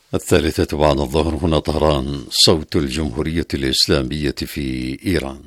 الثالثة بعد الظهر، هنا طهران، صوت الجمهورية الإسلامية في إيران.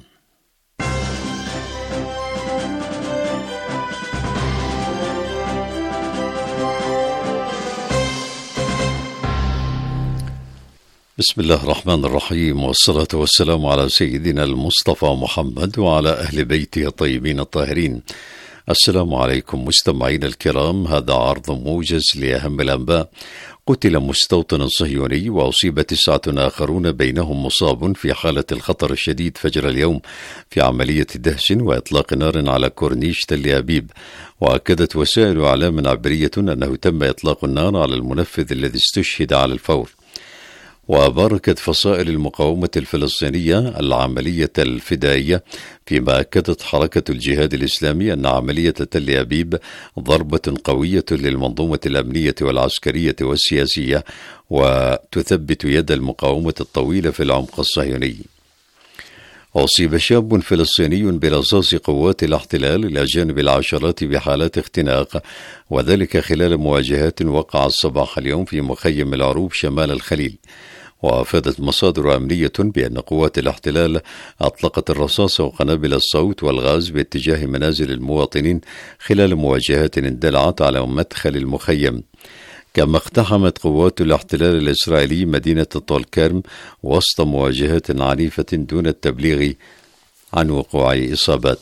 بسم الله الرحمن الرحيم، والصلاة والسلام على سيدنا المصطفى محمد وعلى أهل بيته الطيبين الطاهرين. السلام عليكم مستمعين الكرام، هذا عرض موجز لأهم الأنباء. قتل مستوطن صهيوني وأصيب 9 آخرون بينهم مصاب في حالة الخطر الشديد فجر اليوم في عملية دهس وإطلاق نار على كورنيش تل أبيب. وأكدت وسائل إعلام عبرية أنه تم إطلاق النار على المنفذ الذي استشهد على الفور. وباركت فصائل المقاومة الفلسطينية العملية الفدائية، فيما أكدت حركة الجهاد الإسلامي أن عملية تل أبيب ضربة قوية للمنظومة الأمنية والعسكرية والسياسية، وتثبت يد المقاومة الطويلة في العمق الصهيوني. أصيب شاب فلسطيني برصاص قوات الاحتلال إلى جانب العشرات بحالات اختناق، وذلك خلال مواجهات وقعت صباح اليوم في مخيم العروب شمال الخليل. وأفادت مصادر أمنية بأن قوات الاحتلال أطلقت الرصاص وقنابل الصوت والغاز باتجاه منازل المواطنين خلال مواجهات اندلعت على مدخل المخيم. كما اقتحمت قوات الاحتلال الإسرائيلي مدينة طول كرم وسط مواجهات عنيفة دون التبليغ عن وقوع إصابات.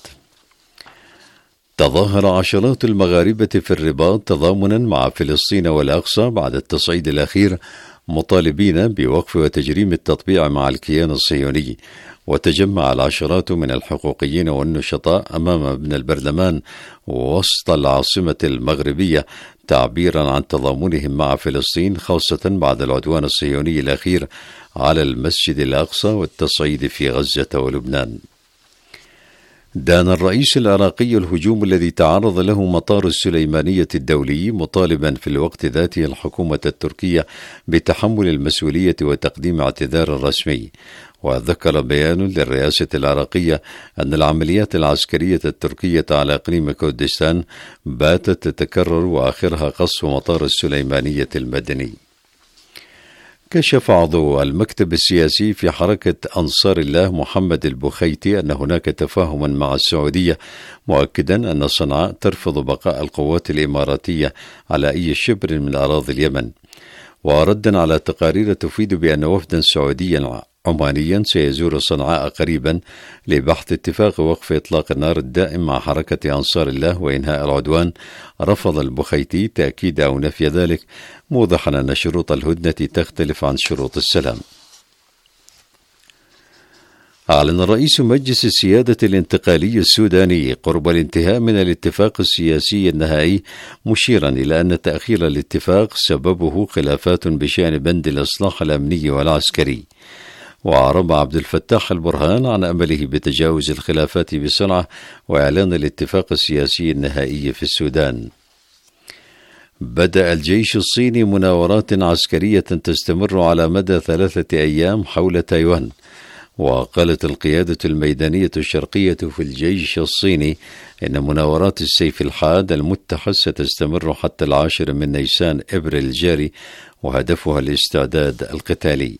تظاهر عشرات المغاربة في الرباط تضامنا مع فلسطين والأقصى بعد التصعيد الأخير، مطالبين بوقف وتجريم التطبيع مع الكيان الصهيوني. وتجمع العشرات من الحقوقيين والنشطاء أمام ابن البرلمان وسط العاصمة المغربية تعبيرا عن تضامنهم مع فلسطين، خاصة بعد العدوان الصهيوني الأخير على المسجد الأقصى والتصعيد في غزة ولبنان. دان الرئيس العراقي الهجوم الذي تعرض له مطار السليمانية الدولي، مطالبا في الوقت ذاته الحكومة التركية بتحمل المسؤولية وتقديم اعتذار رسمي. وذكر بيان للرئاسة العراقية أن العمليات العسكرية التركية على إقليم كردستان باتت تتكرر، وآخرها قصف مطار السليمانية المدني. كشف عضو المكتب السياسي في حركة أنصار الله محمد البخيتي أن هناك تفاهما مع السعودية، مؤكدا أن صنعاء ترفض بقاء القوات الإماراتية على أي شبر من أراضي اليمن. وردا على تقارير تفيد بأن وفدا سعوديا عمانيا سيزور صنعاء قريبا لبحث اتفاق وقف إطلاق النار الدائم مع حركة أنصار الله وإنهاء العدوان، رفض البخيتي تأكيد أو نفي ذلك، موضحا أن شروط الهدنة تختلف عن شروط السلام. أعلن رئيس مجلس السيادة الانتقالي السوداني قرب الانتهاء من الاتفاق السياسي النهائي، مشيرا إلى أن تأخير الاتفاق سببه خلافات بشأن بند الإصلاح الأمني والعسكري. وأعرب عبد الفتاح البرهان عن أمله بتجاوز الخلافات بسرعة وإعلان الاتفاق السياسي النهائي في السودان. بدأ الجيش الصيني مناورات عسكرية تستمر على مدى 3 أيام حول تايوان. وقالت القيادة الميدانية الشرقية في الجيش الصيني إن مناورات السيف الحاد المتحد ستستمر حتى 10 من نيسان إبريل الجاري، وهدفها الاستعداد القتالي.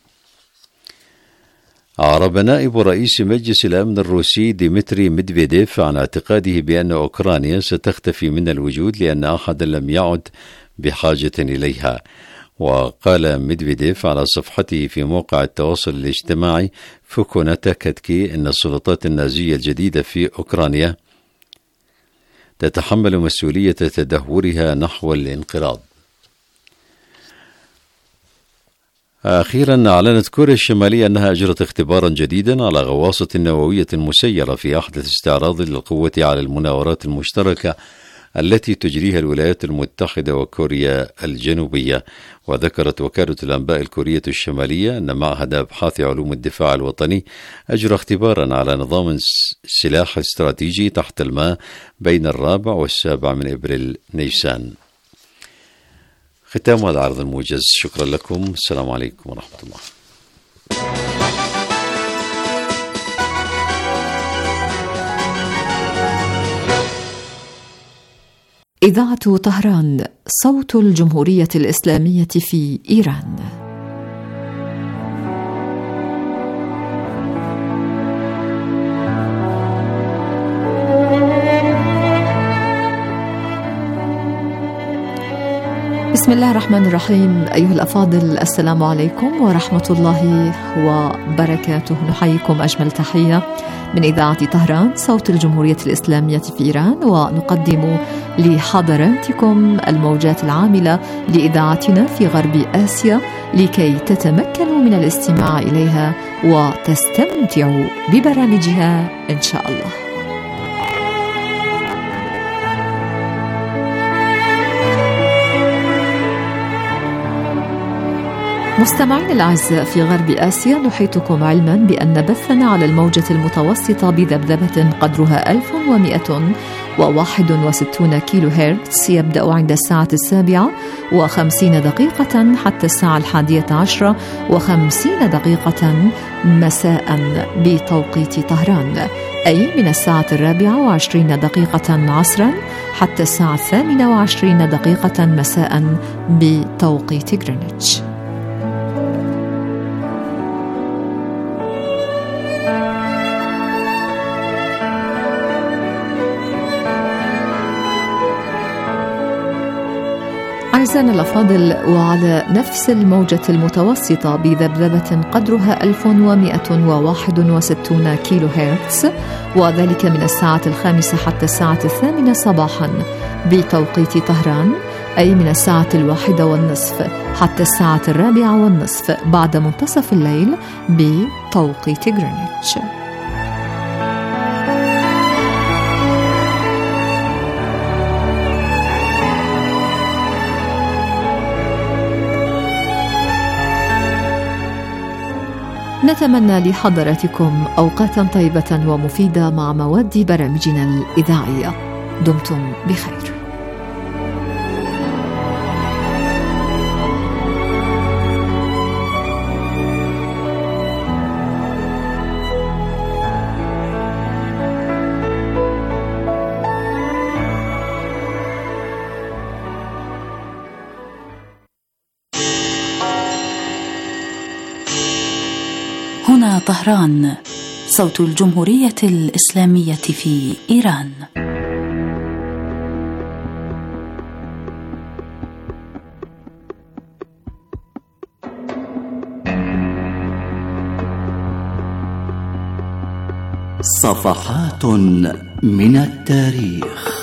أعرب نائب رئيس مجلس الأمن الروسي ديمتري ميدفيديف عن اعتقاده بأن أوكرانيا ستختفي من الوجود لأن أحدا لم يعد بحاجة إليها. وقال ميدفيديف على صفحته في موقع التواصل الاجتماعي فوكوناتا كاتكي إن السلطات النازية الجديدة في أوكرانيا تتحمل مسؤولية تدهورها نحو الانقراض. أخيرا، أعلنت كوريا الشمالية أنها أجرت اختبارا جديدا على غواصة نووية مسيرة في أحدث استعراض للقوة على المناورات المشتركة التي تجريها الولايات المتحدة وكوريا الجنوبية. وذكرت وكالة الأنباء الكورية الشمالية أن معهد أبحاث علوم الدفاع الوطني أجرى اختبارا على نظام سلاح استراتيجي تحت الماء بين 4 و7 من إبريل نيسان. ختام هذا العرض الموجز، شكرا لكم، السلام عليكم ورحمة الله. إذاعة طهران، صوت الجمهورية الإسلامية في إيران. بسم الله الرحمن الرحيم. أيها الأفاضل، السلام عليكم ورحمة الله وبركاته. نحييكم أجمل تحية من إذاعة طهران صوت الجمهورية الإسلامية في إيران، ونقدم لحضراتكم الموجات العاملة لإذاعتنا في غرب آسيا لكي تتمكنوا من الاستماع إليها وتستمتعوا ببرامجها إن شاء الله. مستمعين الأعزاء، في غرب آسيا نحيطكم علما بأن بثنا على الموجة المتوسطة بذبذبة قدرها 1161 كيلو هرتز يبدأ عند الساعة 7:50 حتى الساعة 11:50 مساء بتوقيت طهران، أي من الساعة 24:20 عصرا حتى الساعة 28:00 مساء بتوقيت غرينتش. أعزائنا الأفاضل، وعلى نفس الموجة المتوسطة بذبذبة قدرها 1161 كيلو هرتز، وذلك من الساعة 5 حتى الساعة 8 صباحا بتوقيت طهران، أي من الساعة 1:30 حتى الساعة 4:30 بعد منتصف الليل بتوقيت غرينتش. نتمنى لحضراتكم أوقاتا طيبة ومفيدة مع مواد برامجنا الإذاعية. دمتم بخير. هنا طهران صوت الجمهورية الإسلامية في إيران. صفحات من التاريخ.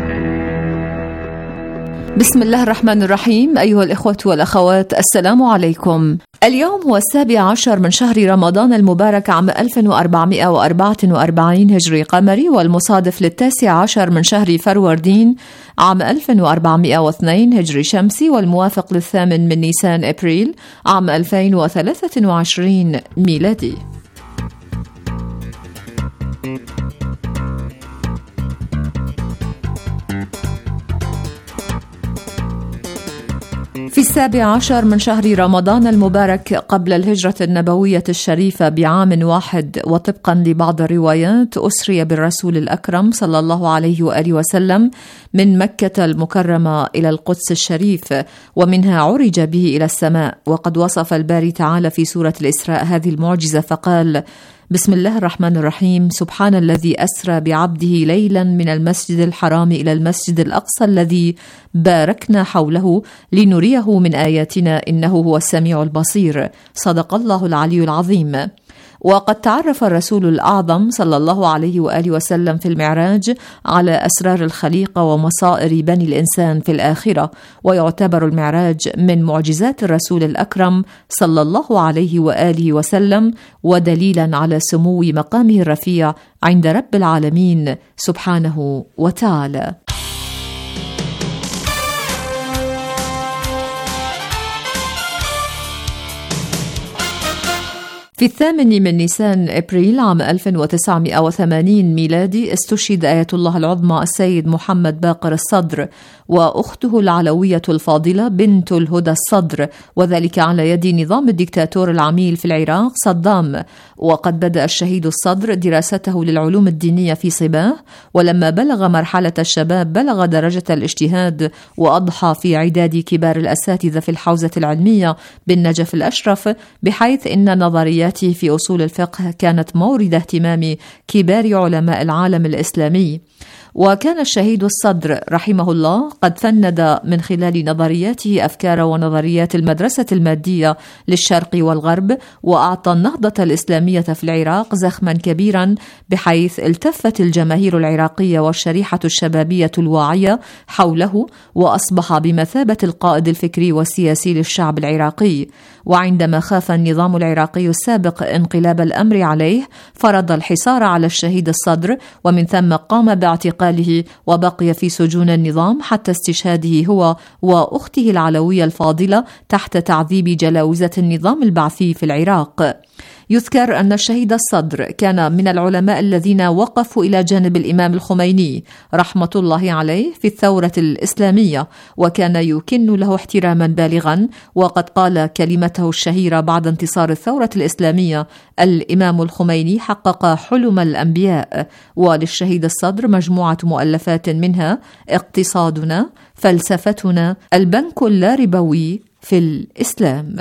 بسم الله الرحمن الرحيم. أيها الإخوة والأخوات، السلام عليكم. اليوم هو 17 من شهر رمضان المبارك عام 1444 هجري قمري، والمصادف 19 من شهر فروردين عام 1402 هجري شمسي، والموافق 8 من نيسان أبريل عام 2023 ميلادي. في 17 من شهر رمضان المبارك قبل الهجرة النبوية الشريفة بعام واحد، وطبقا لبعض الروايات، أسري بالرسول الأكرم صلى الله عليه وآله وسلم من مكة المكرمة إلى القدس الشريف، ومنها عرج به إلى السماء. وقد وصف الباري تعالى في سورة الإسراء هذه المعجزة فقال: بسم الله الرحمن الرحيم. سبحان الذي أسرى بعبده ليلا من المسجد الحرام إلى المسجد الأقصى الذي باركنا حوله لنريه من آياتنا إنه هو السميع البصير. صدق الله العلي العظيم. وقد تعرف الرسول الأعظم صلى الله عليه وآله وسلم في المعراج على أسرار الخليقة ومصائر بني الإنسان في الآخرة، ويعتبر المعراج من معجزات الرسول الأكرم صلى الله عليه وآله وسلم، ودليلا على سمو مقامه الرفيع عند رب العالمين سبحانه وتعالى. في 8 من نيسان أبريل عام 1980 ميلادي استشهد آية الله العظمى السيد محمد باقر الصدر وأخته العلوية الفاضلة بنت الهدى الصدر، وذلك على يد نظام الدكتاتور العميل في العراق صدام. وقد بدأ الشهيد الصدر دراسته للعلوم الدينية في صباه، ولما بلغ مرحلة الشباب بلغ درجة الاجتهاد، وأضحى في عداد كبار الأساتذة في الحوزة العلمية بالنجف الأشرف، بحيث إن نظرياته في أصول الفقه كانت مورد اهتمام كبار علماء العالم الإسلامي. وكان الشهيد الصدر رحمه الله قد فند من خلال نظرياته أفكار ونظريات المدرسة المادية للشرق والغرب، وأعطى النهضة الإسلامية في العراق زخما كبيرا، بحيث التفت الجماهير العراقية والشريحة الشبابية الواعية حوله، وأصبح بمثابة القائد الفكري والسياسي للشعب العراقي. وعندما خاف النظام العراقي السابق انقلاب الأمر عليه، فرض الحصار على الشهيد الصدر، ومن ثم قام باعتقاله، وبقي في سجون النظام حتى استشهاده هو وأخته العلوية الفاضلة تحت تعذيب جلاوزة النظام البعثي في العراق. يذكر أن الشهيد الصدر كان من العلماء الذين وقفوا إلى جانب الإمام الخميني رحمة الله عليه في الثورة الإسلامية، وكان يكن له احتراما بالغا. وقد قال كلمته الشهيرة بعد انتصار الثورة الإسلامية: الإمام الخميني حقق حلم الأنبياء. وللشهيد الصدر مجموعة مؤلفات، منها اقتصادنا، فلسفتنا، البنك اللاربوي في الإسلام.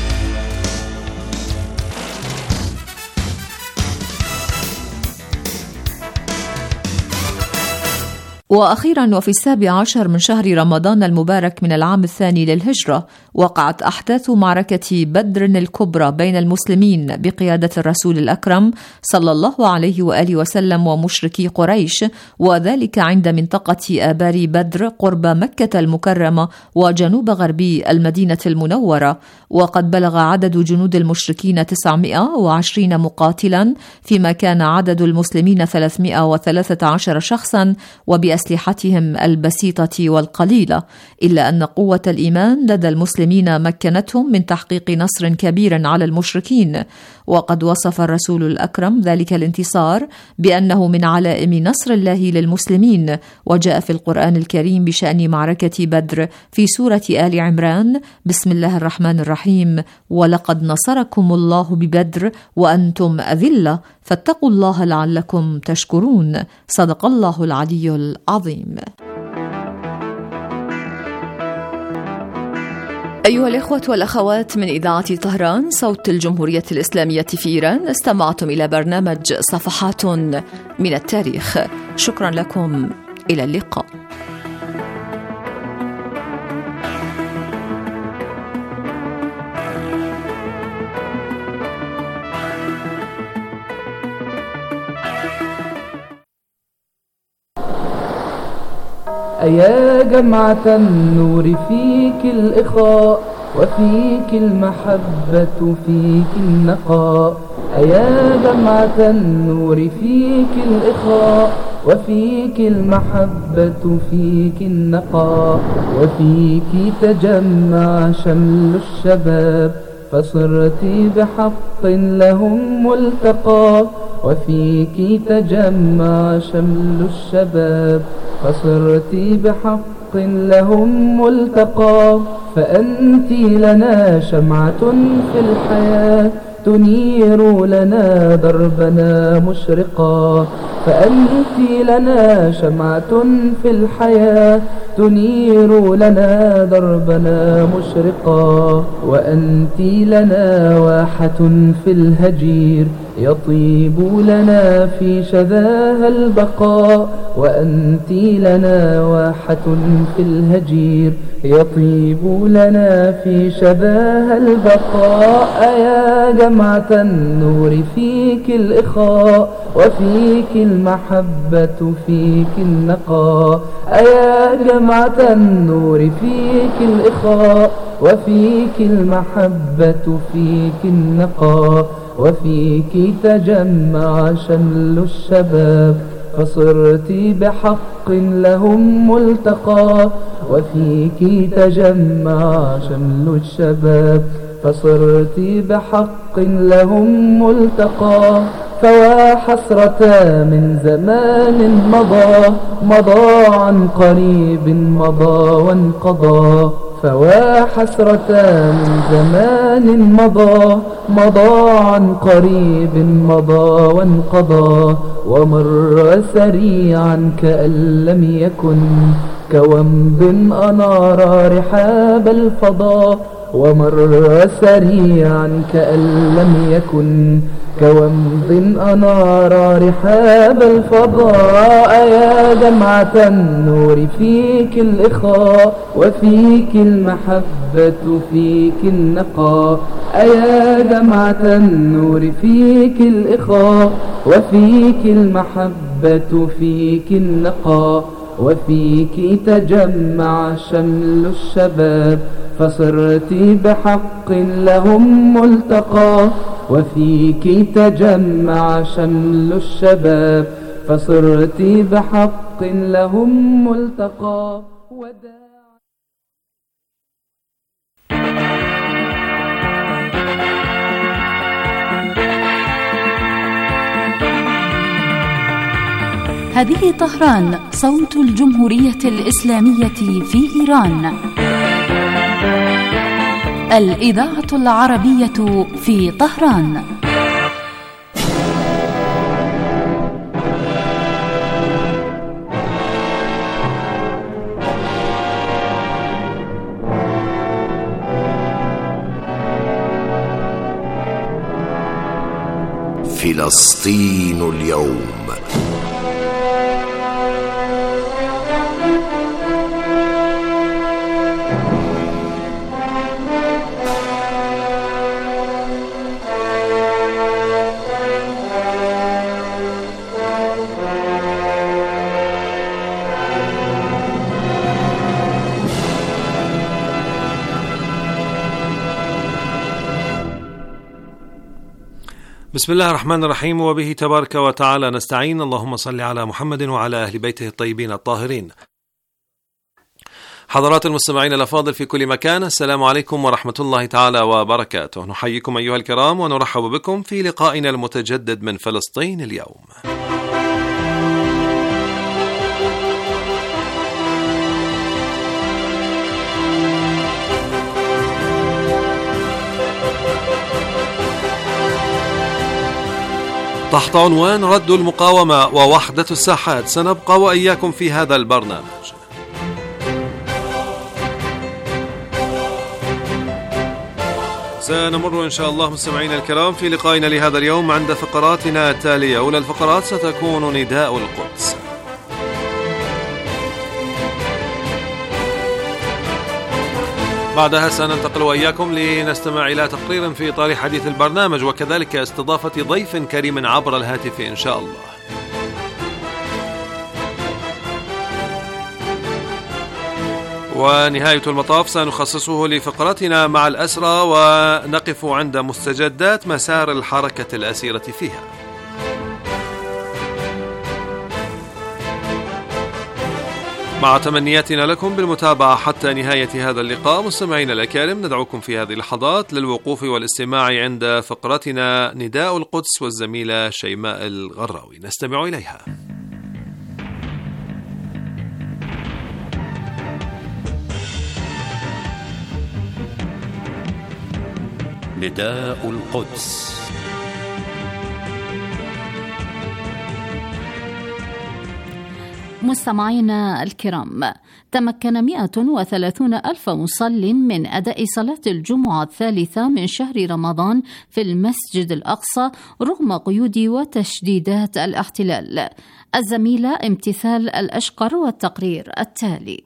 وأخيرا، وفي 17 من شهر رمضان المبارك من العام الثاني للهجرة، وقعت أحداث معركة بدر الكبرى بين المسلمين بقيادة الرسول الأكرم صلى الله عليه وآله وسلم ومشركي قريش، وذلك عند منطقة آبار بدر قرب مكة المكرمة وجنوب غربي المدينة المنورة. وقد بلغ عدد جنود المشركين 920 مقاتلا، فيما كان عدد المسلمين 313 شخصا وبأسلحتهم البسيطة والقليلة، إلا أن قوة الإيمان لدى المسلمين مكنتهم من تحقيق نصر كبير على المشركين. وقد وصف الرسول الأكرم ذلك الانتصار بأنه من علائم نصر الله للمسلمين. وجاء في القرآن الكريم بشأن معركة بدر في سورة آل عمران: بسم الله الرحمن الرحيم: ولقد نصركم الله ببدر وأنتم أذلة فاتقوا الله لعلكم تشكرون. صدق الله العلي العظيم. أيها الإخوة والأخوات من إذاعة طهران صوت الجمهورية الإسلامية في إيران، استمعتم إلى برنامج صفحات من التاريخ. شكرا لكم، إلى اللقاء. أيا جمعة النور فيك الإخاء، وفيك المحبة فيك النقاء. أيا جمعة النور فيك الإخاء، وفيك المحبة فيك النقاء. وفيك تجمع شمل الشباب، فصرت بحق لهم ملتقى. وفيك تجمع شمل الشباب، فصرت بحق لهم ملتقى. فأنت لنا شمعة في الحياة، تنير لنا دربنا مشرقا. فأنت لنا شمعة في الحياة، تنير لنا دربنا مشرقا. وأنت لنا واحة في الهجير، يطيب لنا في شذاها البقاء. وأنت لنا واحة في الهجير، يطيب لنا في شذاها البقاء. أيا جمعة النور فيك الإخاء، وفيك المحبة فيك النقاء. أيا جمعة النور فيك الإخاء، وفيك المحبة فيك النقاء. وفيك تجمع شمل الشباب، فصرت بحق لهم ملتقى. وفيك تجمع شمل الشباب، فصرت بحق لهم ملتقى. فوا حسرة من زمان مضى، مضى عن قريب مضى وانقضى. فوا حسرة من زمان مضى، مضى عن قريب مضى وانقضى. ومر سريعا كأن لم يكن، كومب أنار رحاب الفضاء. ومر سريعا كأن لم يكن، كومض أنار رحاب الفضاء. يا دمعة النور فيك الإخاء، وفيك المحبة فيك النقاء. يا دمعة النور فيك الإخاء، وفيك المحبة فيك النقاء. وفيك تجمع شمل الشباب، فصرت بحق لهم ملتقى. وفيك تجمع شمل الشباب، فصرت بحق لهم ملتقى. هذه طهران، صوت الجمهورية الإسلامية في إيران. الإذاعة العربية في طهران. فلسطين اليوم. بسم الله الرحمن الرحيم، وبه تبارك وتعالى نستعين. اللهم صل على محمد وعلى أهل بيته الطيبين الطاهرين. حضرات المستمعين الأفاضل في كل مكان، السلام عليكم ورحمة الله تعالى وبركاته. نحييكم أيها الكرام ونرحب بكم في لقائنا المتجدد من فلسطين اليوم. تحت عنوان رد المقاومة ووحدة الساحات سنبقى وإياكم في هذا البرنامج. سنمر إن شاء الله مستمعينا الكرام في لقائنا لهذا اليوم عند فقراتنا التالية. أولى الفقرات ستكون نداء القدس، بعدها سننتقل وإياكم لنستمع إلى تقرير في إطار حديث البرنامج، وكذلك استضافة ضيف كريم عبر الهاتف إن شاء الله. ونهاية المطاف سنخصصه لفقرتنا مع الأسرى، ونقف عند مستجدات مسار الحركة الأسيرة فيها. مع تمنياتنا لكم بالمتابعة حتى نهاية هذا اللقاء. مستمعين الأكارم، ندعوكم في هذه اللحظات للوقوف والاستماع عند فقرتنا نداء القدس والزميلة شيماء الغراوي، نستمع إليها. نداء القدس. مستمعينا الكرام، تمكن 130 ألف مصل من أداء صلاة الجمعة الثالثة من شهر رمضان في المسجد الأقصى رغم قيود وتشديدات الاحتلال. الزميلة امتثال الأشقر والتقرير التالي.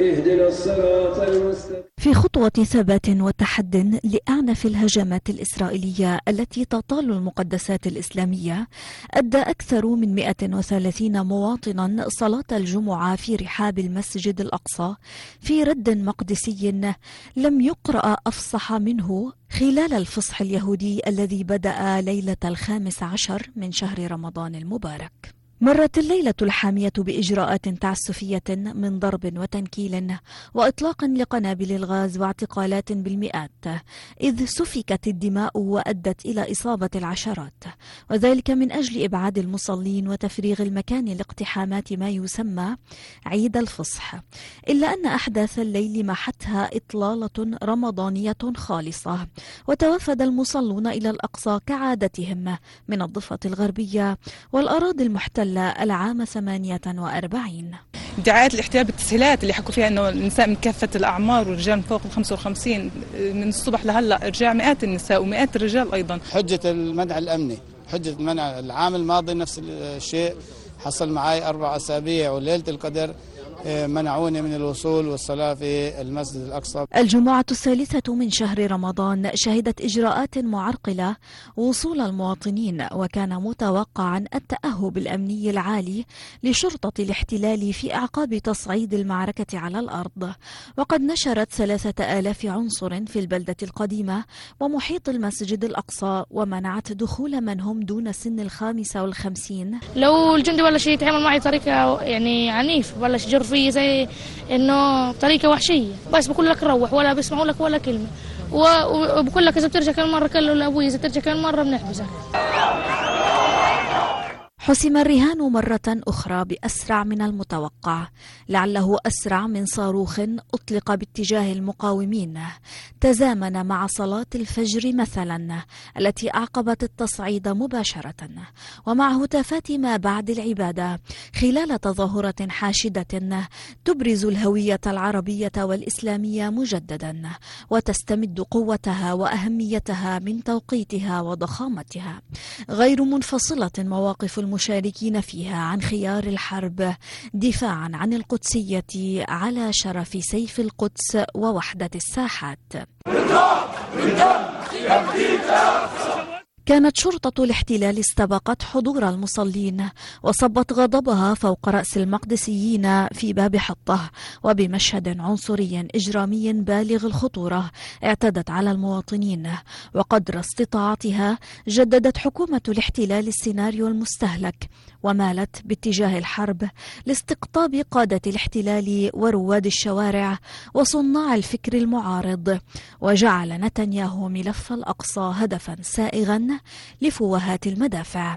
في خطوة ثبات وتحد لأعنف الهجمات الإسرائيلية التي تطال المقدسات الإسلامية، أدى أكثر من 130 مواطنا صلاة الجمعة في رحاب المسجد الأقصى في رد مقدسي لم يقرأ أفصح منه خلال الفصح اليهودي الذي بدأ ليلة 15 من شهر رمضان المبارك. مرت الليلة الحامية بإجراءات تعسفية من ضرب وتنكيل وإطلاق لقنابل الغاز واعتقالات بالمئات، إذ سفكت الدماء وأدت إلى إصابة العشرات، وذلك من أجل إبعاد المصلين وتفريغ المكان لاقتحامات ما يسمى عيد الفصح. إلا أن أحداث الليل محتها إطلالة رمضانية خالصة، وتوافد المصلون إلى الأقصى كعادتهم من الضفة الغربية والأراضي المحتلة شوال العام 48. ادعاء الاحتلال بالتسهيلات اللي حكوا فيها انه النساء من كافه الاعمار والرجال من فوق ال 55 من الصبح لهلا ارجاع مئات النساء ومئات الرجال ايضا. حجه المنع الامني، حجه المنع العام الماضي نفس الشيء، حصل معي 4 أسابيع وليله القدر منعوني من الوصول والصلاة في المسجد الأقصى. الجمعة الثالثة من شهر رمضان شهدت إجراءات معرقلة وصول المواطنين، وكان متوقعا التأهب الأمني العالي لشرطة الاحتلال في أعقاب تصعيد المعركة على الأرض. وقد نشرت 3000 عنصر في البلدة القديمة ومحيط المسجد الأقصى، ومنعت دخول من هم دون سن 55. لو الجندي ولا شيء يتعامل معي طريقة يعني عنيف ولا شجر فيه زي انه طريقه وحشيه، بس بقول لك روح ولا بيسمعوا لك ولا كلمه، وبقول لك اذا بترجع كل مره كله لابوي اذا بترجع كل مره بنحبسك. حسم الرهان مرة أخرى بأسرع من المتوقع، لعله أسرع من صاروخ أطلق باتجاه المقاومين تزامن مع صلاة الفجر مثلا التي أعقبت التصعيد مباشرة، ومع هتافات ما بعد العبادة خلال تظاهرة حاشدة تبرز الهوية العربية والإسلامية مجددا، وتستمد قوتها وأهميتها من توقيتها وضخامتها، غير منفصلة مواقف المشاركين فيها عن خيار الحرب دفاعا عن القدسية على شرف سيف القدس ووحدة الساحات. كانت شرطة الاحتلال استبقت حضور المصلين وصبت غضبها فوق رأس المقدسيين في باب حطة، وبمشهد عنصري إجرامي بالغ الخطورة اعتدت على المواطنين، وقدر استطاعتها جددت حكومة الاحتلال السيناريو المستهلك ومالت باتجاه الحرب لاستقطاب قادة الاحتلال ورواد الشوارع وصناع الفكر المعارض، وجعل نتنياهو ملف الأقصى هدفا سائغا لفوهات المدافع.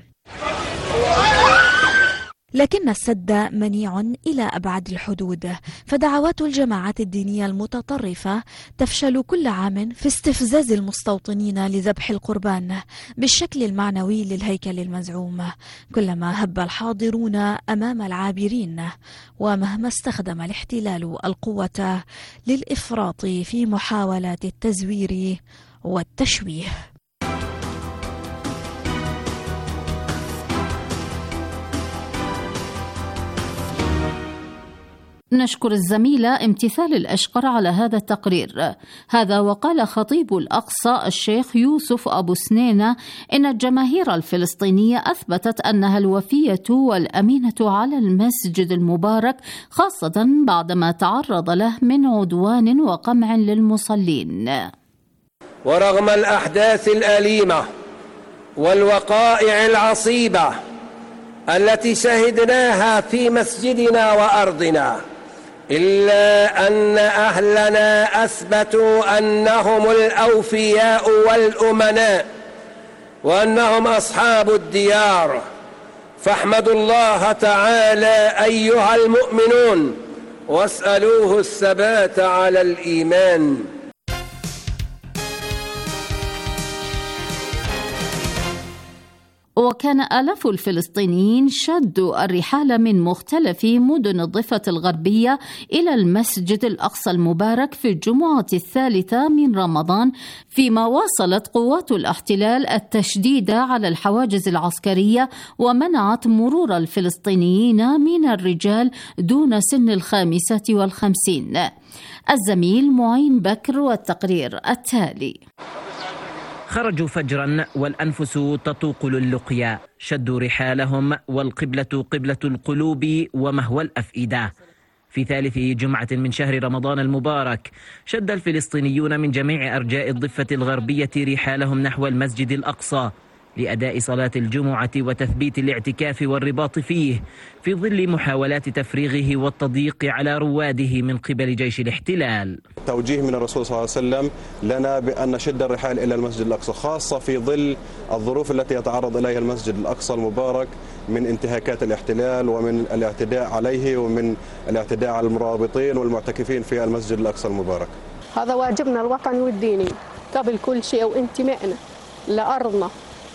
لكن السد منيع إلى أبعد الحدود، فدعوات الجماعات الدينية المتطرفة تفشل كل عام في استفزاز المستوطنين لذبح القربان بالشكل المعنوي للهيكل المزعوم، كلما هب الحاضرون أمام العابرين، ومهما استخدم الاحتلال القوة للإفراط في محاولات التزوير والتشويه. نشكر الزميلة امتثال الأشقر على هذا التقرير. هذا وقال خطيب الأقصى الشيخ يوسف أبو سنينة إن الجماهير الفلسطينية أثبتت أنها الوفية والأمينة على المسجد المبارك، خاصة بعدما تعرض له من عدوان وقمع للمصلين. ورغم الأحداث الأليمة والوقائع العصيبة التي شهدناها في مسجدنا وأرضنا، إلا أن أهلنا أثبتوا أنهم الأوفياء والأمناء وأنهم أصحاب الديار، فاحمدوا الله تعالى أيها المؤمنون واسألوه الثبات على الإيمان. وكان آلاف الفلسطينيين شدوا الرحال من مختلف مدن الضفة الغربية إلى المسجد الأقصى المبارك في الجمعة الثالثة من رمضان، فيما واصلت قوات الاحتلال التشديد على الحواجز العسكرية ومنعت مرور الفلسطينيين من الرجال دون سن 55. الزميل معين بكر والتقرير التالي. خرجوا فجرا والأنفس تطوق للقيا، شدوا رحالهم والقبلة قبلة القلوب ومهوى الأفئدة. في ثالث جمعة من شهر رمضان المبارك شد الفلسطينيون من جميع أرجاء الضفة الغربية رحالهم نحو المسجد الأقصى لأداء صلاة الجمعة وتثبيت الاعتكاف والرباط فيه، في ظل محاولات تفريغه والتضييق على رواده من قبل جيش الاحتلال. توجيه من الرسول صلى الله عليه وسلم لنا بأن نشد الرحال إلى المسجد الأقصى، خاصة في ظل الظروف التي يتعرض إليها المسجد الأقصى المبارك من انتهاكات الاحتلال ومن الاعتداء عليه ومن الاعتداء على المرابطين والمعتكفين في المسجد الأقصى المبارك. هذا واجبنا الوطني والديني قبل كل شيء، وانتمائنا لأرضنا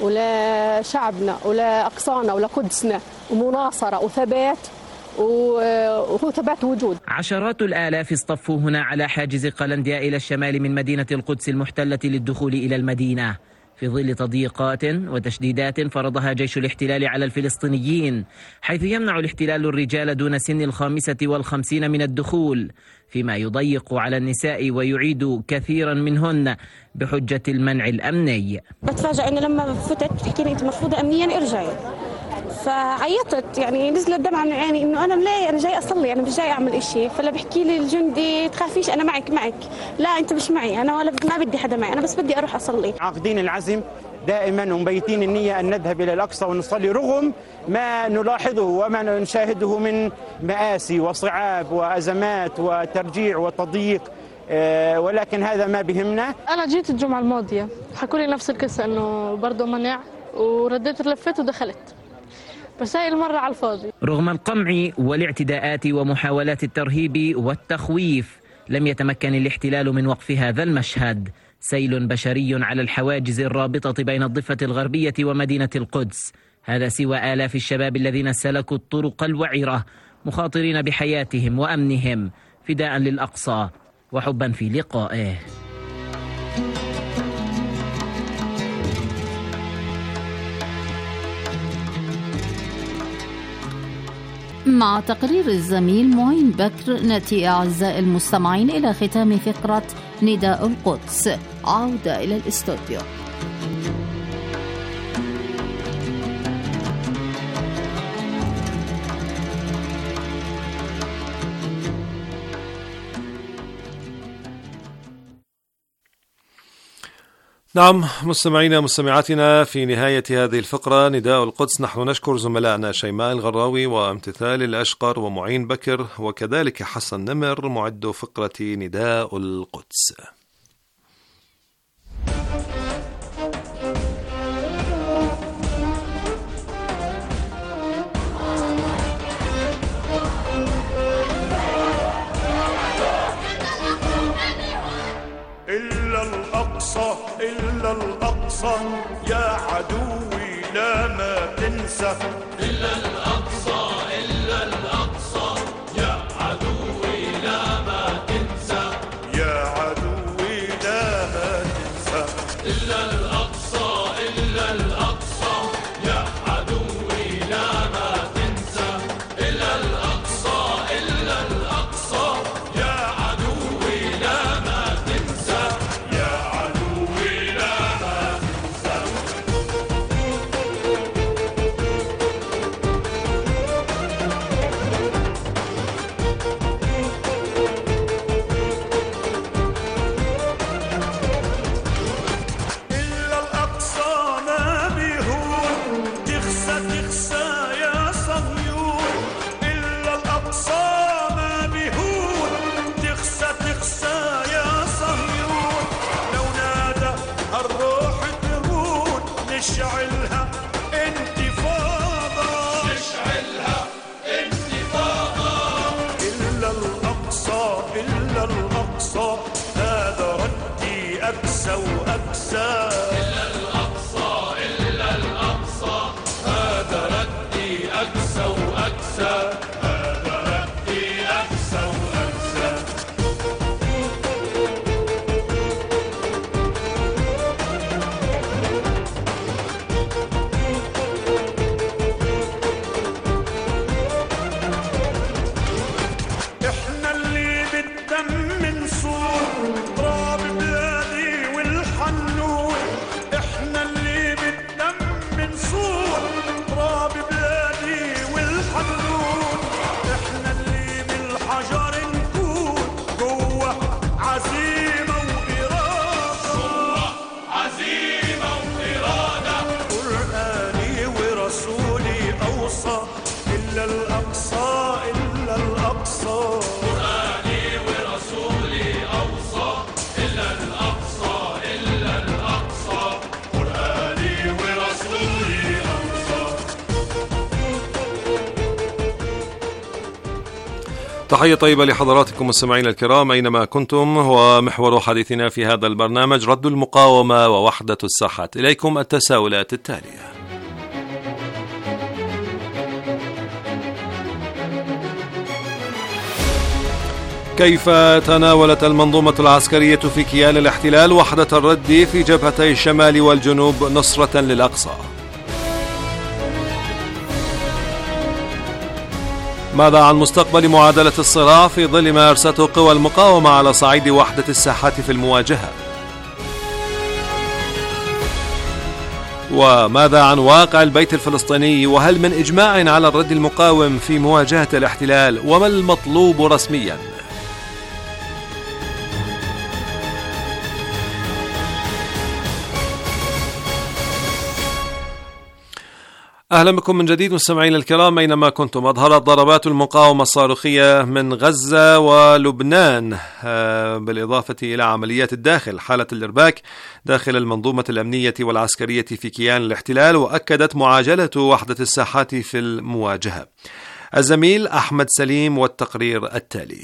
ولشعبنا ولأقصانا ولقدسنا ومناصرة وثبات وهو ثبات وجود. عشرات الآلاف اصطفوا هنا على حاجز قلنديا إلى الشمال من مدينة القدس المحتلة للدخول إلى المدينة في ظل تضييقات وتشديدات فرضها جيش الاحتلال على الفلسطينيين، حيث يمنع الاحتلال الرجال دون سن 55 من الدخول، فيما يضيق على النساء ويعيد كثيرا منهن بحجة المنع الأمني. بتفاجأ إنه لما فتت بتحكي لي أنت مرفوضة أمنيا ارجعي، فعيطت يعني نزلت دمعة من عيني إنه أنا ليه أنا جاي أصلي، أنا مش جاي أعمل إشي. فلا بحكي لي الجندي تخافيش أنا معك. لا أنت مش معي، أنا ولا ما بدي حدا معي، أنا بس بدي أروح أصلي. عاقدين العزم دائما ومبيتين النية أن نذهب إلى الأقصى ونصلي رغم ما نلاحظه وما نشاهده من مآسي وصعاب وأزمات وترجيع وتضييق، ولكن هذا ما بهمنا. أنا جيت الجمعة الماضية حكوا لي نفس القصة إنه برضه منع، ورديت لفيت ودخلت، بس هاي المرة على الفاضي. رغم القمع والاعتداءات ومحاولات الترهيب والتخويف، لم يتمكن الاحتلال من وقف هذا المشهد. سيل بشري على الحواجز الرابطة بين الضفة الغربية ومدينة القدس، هذا سوى آلاف الشباب الذين سلكوا الطرق الوعرة مخاطرين بحياتهم وأمنهم فداء للأقصى وحبا في لقائه. مع تقرير الزميل معين بكر نأتي أعزائي المستمعين إلى ختام فقرة نداء القدس. عودة إلى الاستوديو. نعم مستمعينا مستمعاتنا، في نهاية هذه الفقرة نداء القدس نحن نشكر زملائنا شيماء الغراوي وامتثال الأشقر ومعين بكر، وكذلك حسن نمر معد فقرة نداء القدس. إلا الأقصى يا عدوي لا ما تنسى. إلا الأقصى إلا الأقصى يا عدوي لا ما تنسى. يا عدوي لا ما تنسى. إلا الأقصى إلا الأقصى يا عدوي لا ما تنسى. إلا الأقصى إلا الأقصى يا عدوي لا ما تنسى. يا نشعلها انتفاضة. نشعلها انتفاضة. إلا الأقصى إلا الأقصى هذا ردي أقسى وأقسى. إلا الأقصى إلا الأقصى هذا ردي أقسى وأقسى. هذا ردي أقسى وأقسى. من صور تراب بلادي والحنون. تحية طيبة لحضراتكم مستمعينا الكرام أينما كنتم. ومحور حديثنا في هذا البرنامج رد المقاومة ووحدة الساحات. إليكم التساؤلات التالية: كيف تناولت المنظومة العسكرية في كيان الاحتلال وحدة الرد في جبهتي الشمال والجنوب نصرة للأقصى؟ ماذا عن مستقبل معادلة الصراع في ظل ما أرسته قوى المقاومة على صعيد وحدة الساحات في المواجهة؟ وماذا عن واقع البيت الفلسطيني، وهل من إجماع على الرد المقاوم في مواجهة الاحتلال، وما المطلوب رسميا؟ أهلا بكم من جديد مستمعين الكرام أينما كنتم. أظهرت ضربات المقاومة الصاروخية من غزة ولبنان بالإضافة إلى عمليات الداخل حالة الإرباك داخل المنظومة الأمنية والعسكرية في كيان الاحتلال، وأكدت معاجلة وحدة الساحات في المواجهة. الزميل أحمد سليم والتقرير التالي.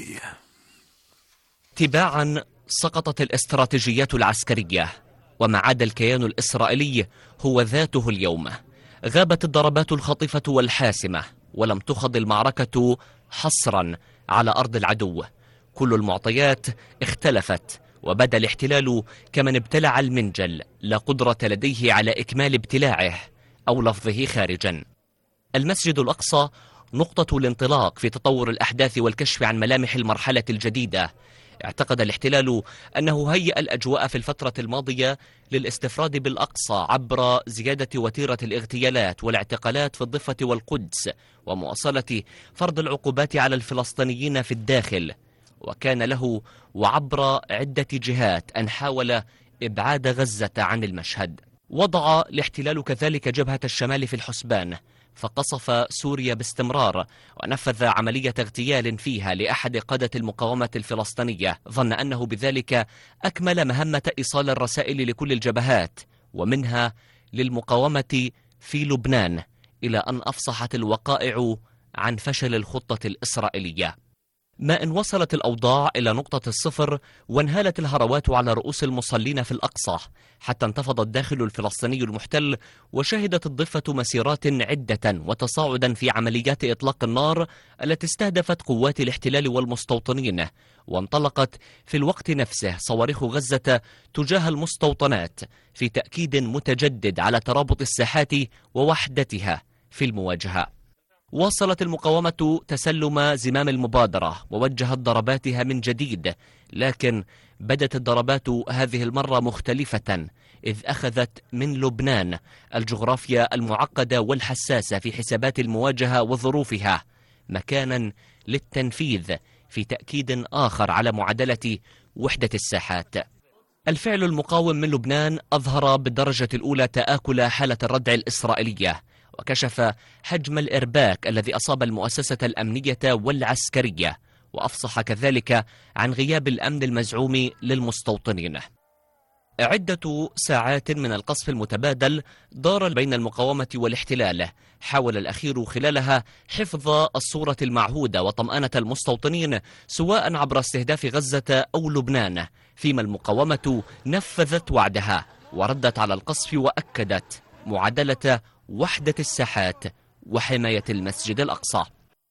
تباعا سقطت الاستراتيجيات العسكرية وما عاد الكيان الإسرائيلي هو ذاته اليوم. غابت الضربات الخاطفة والحاسمة ولم تخض المعركة حصرا على أرض العدو. كل المعطيات اختلفت وبدا الاحتلال كمن ابتلع المنجل لا قدرة لديه على إكمال ابتلاعه أو لفظه خارجا. المسجد الأقصى نقطة الانطلاق في تطور الأحداث والكشف عن ملامح المرحلة الجديدة. اعتقد الاحتلال أنه هيأ الأجواء في الفترة الماضية للاستفراد بالأقصى عبر زيادة وتيرة الاغتيالات والاعتقالات في الضفة والقدس ومواصلة فرض العقوبات على الفلسطينيين في الداخل، وكان له وعبر عدة جهات أن حاول إبعاد غزة عن المشهد. وضع الاحتلال كذلك جبهة الشمال في الحسبان، فقصف سوريا باستمرار ونفذ عملية اغتيال فيها لأحد قادة المقاومة الفلسطينية، ظن أنه بذلك أكمل مهمة إيصال الرسائل لكل الجبهات ومنها للمقاومة في لبنان، إلى أن أفصحت الوقائع عن فشل الخطة الإسرائيلية. ما إن وصلت الأوضاع إلى نقطة الصفر وانهالت الهروات على رؤوس المصلين في الأقصى حتى انتفض الداخل الفلسطيني المحتل، وشهدت الضفة مسيرات عدة وتصاعدا في عمليات إطلاق النار التي استهدفت قوات الاحتلال والمستوطنين، وانطلقت في الوقت نفسه صواريخ غزة تجاه المستوطنات في تأكيد متجدد على ترابط الساحات ووحدتها في المواجهة. واصلت المقاومة تسلم زمام المبادرة ووجهت ضرباتها من جديد، لكن بدت الضربات هذه المرة مختلفة، إذ أخذت من لبنان الجغرافيا المعقدة والحساسة في حسابات المواجهة وظروفها مكانا للتنفيذ في تأكيد آخر على معادلة وحدة الساحات. الفعل المقاوم من لبنان أظهر بالدرجة الأولى تآكل حالة الردع الإسرائيلية، وكشف حجم الإرباك الذي أصاب المؤسسة الأمنية والعسكرية، وأفصح كذلك عن غياب الأمن المزعوم للمستوطنين. عدة ساعات من القصف المتبادل دار بين المقاومة والاحتلال، حاول الأخير خلالها حفظ الصورة المعهودة وطمأنة المستوطنين سواء عبر استهداف غزة أو لبنان، فيما المقاومة نفذت وعدها وردت على القصف وأكدت معادلة وحدة الساحات وحماية المسجد الأقصى.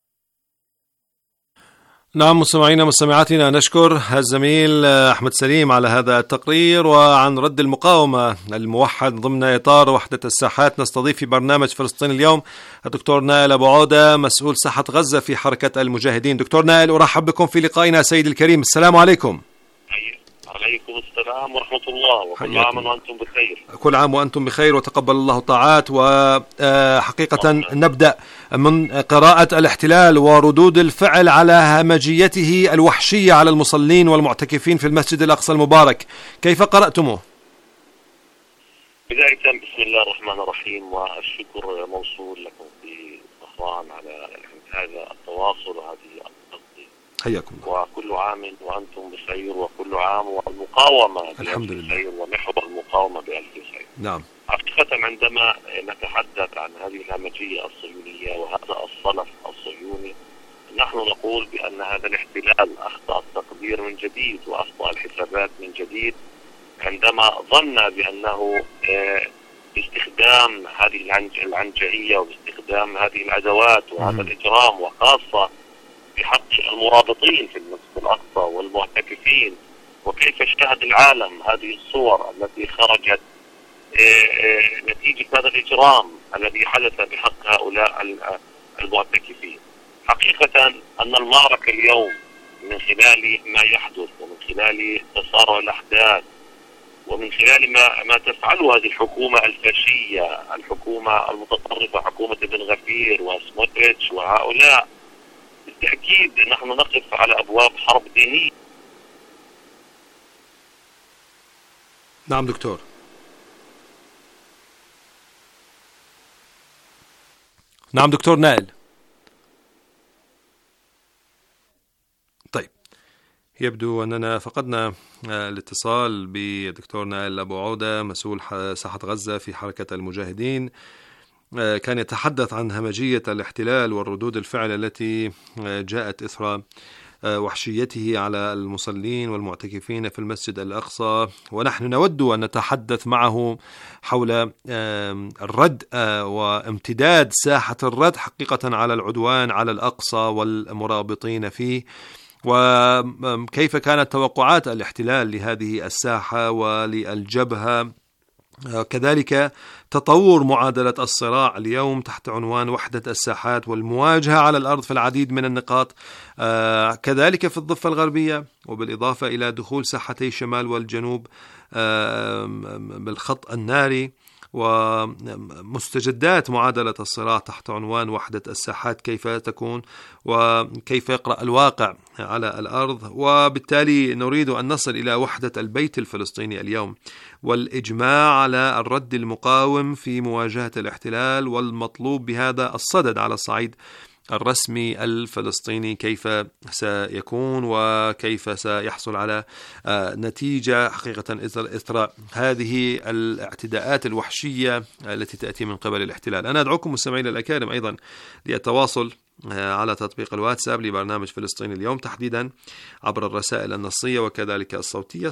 نعم مستمعينا مستمعاتنا، نشكر الزميل أحمد سليم على هذا التقرير. وعن رد المقاومة الموحد ضمن إطار وحدة الساحات نستضيف في برنامج فلسطين اليوم الدكتور نائل أبو عودة، مسؤول ساحة غزة في حركة المجاهدين. دكتور نائل، أرحب بكم في لقائنا سيد الكريم. السلام عليكم. عليكم السلام ورحمة الله، وكل عام وأنتم بخير. كل عام وأنتم بخير وتقبل الله طاعات. وحقيقة نبدأ من قراءة الاحتلال وردود الفعل على همجيته الوحشية على المصلين والمعتكفين في المسجد الأقصى المبارك، كيف قرأتموه؟ بداية بسم الله الرحمن الرحيم، والشكر موصول لكم في طهران على هذا التواصل وهذه التغطية. حياكم الله. وكل عام وأنتم بخير، وكل عام والمقاومة الحمد لله بخير، ومحور المقاومة بألف خير. نعم. حقيقة عندما نتحدث عن هذه الهمجية الصهيونية وهذا الصلف الصهيوني نحن نقول بأن هذا الاحتلال أخطأ التقدير من جديد وأخطأ الحسابات من جديد عندما ظن بأنه باستخدام هذه العنجهية وباستخدام هذه الأدوات وهذا الإجرام، وخاصة بحق المرابطين في المسجد الأقصى والمعتكفين، وكيف شاهد العالم هذه الصور التي خرجت نتيجة هذا الإجرام الذي حدث بحق هؤلاء المعتكفين. حقيقة أن المعركة اليوم من خلال ما يحدث ومن خلال تسارع الأحداث ومن خلال ما تفعله هذه الحكومة الفاشية، الحكومة المتطرفة، حكومة ابن غفير وسموتريتش وهؤلاء، بالتأكيد نحن نقف على أبواب حرب دينية. نعم دكتور. نعم دكتور نائل. طيب، يبدو أننا فقدنا الاتصال بالدكتور نائل أبو عودة مسؤول ساحة غزة في حركة المجاهدين. كان يتحدث عن همجية الاحتلال والردود الفعل التي جاءت إثر وحشيته على المصلين والمعتكفين في المسجد الأقصى، ونحن نود أن نتحدث معه حول الرد وامتداد ساحة الرد حقيقة على العدوان على الأقصى والمرابطين فيه، وكيف كانت توقعات الاحتلال لهذه الساحة وللجبهة، كذلك تطور معادلة الصراع اليوم تحت عنوان وحدة الساحات والمواجهة على الأرض في العديد من النقاط، كذلك في الضفة الغربية، وبالإضافة إلى دخول ساحتي الشمال والجنوب بالخط الناري، ومستجدات معادلة الصراع تحت عنوان وحدة الساحات كيف تكون وكيف يقرأ الواقع على الأرض. وبالتالي نريد أن نصل إلى وحدة البيت الفلسطيني اليوم والإجماع على الرد المقاوم في مواجهة الاحتلال، والمطلوب بهذا الصدد على الصعيد الرسمي الفلسطيني كيف سيكون وكيف سيحصل على نتيجة حقيقة إثر هذه الاعتداءات الوحشية التي تأتي من قبل الاحتلال. أنا أدعوكم مستمعين الأكارم أيضا للتواصل على تطبيق الواتساب لبرنامج فلسطين اليوم، تحديدا عبر الرسائل النصية وكذلك الصوتية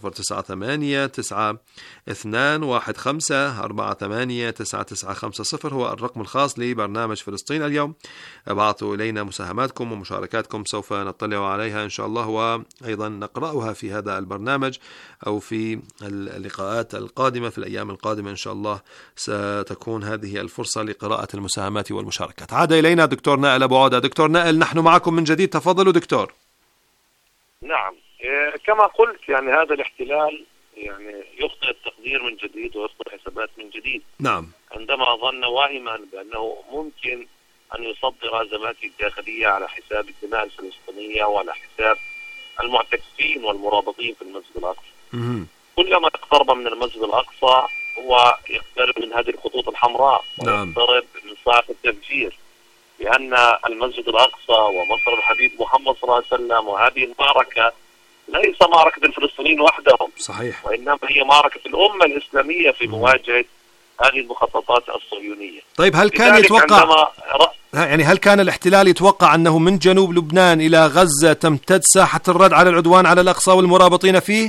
0098-9215-48-9950 هو الرقم الخاص لبرنامج فلسطين اليوم. ابعثوا إلينا مساهماتكم ومشاركاتكم، سوف نطلع عليها إن شاء الله وأيضا نقرأها في هذا البرنامج أو في اللقاءات القادمة في الأيام القادمة إن شاء الله. ستكون هذه الفرصة لقراءة المساهمات والمشاركات. عاد إلينا دكتور نائل أبو عودة. دكتور نائل، نحن معكم من جديد، تفضلوا دكتور. نعم، كما قلت يعني هذا الاحتلال يعني يخطئ التقدير من جديد ويخطئ الحسابات من جديد. نعم، عندما ظن واهما بأنه ممكن أن يصدر أزماته الداخلية على حساب الدماء الفلسطينية وعلى حساب المعتكفين والمرابطين في المسجد الأقصى. كلما اقترب من المسجد الأقصى هو يقترب من هذه الخطوط الحمراء ويقترب من صاعق التفجير، لأن المسجد الأقصى ومصر الحبيب محمد صلى الله عليه وسلم وهذه المعركة ليس معركة الفلسطينيين وحدهم، صحيح، وإنما هي معركة الأمة الإسلامية في مواجهة هذه المخططات الصهيونية. طيب، هل كان يتوقع هل كان الاحتلال يتوقع أنه من جنوب لبنان إلى غزة تمتد ساحة الرد على العدوان على الأقصى والمرابطين فيه؟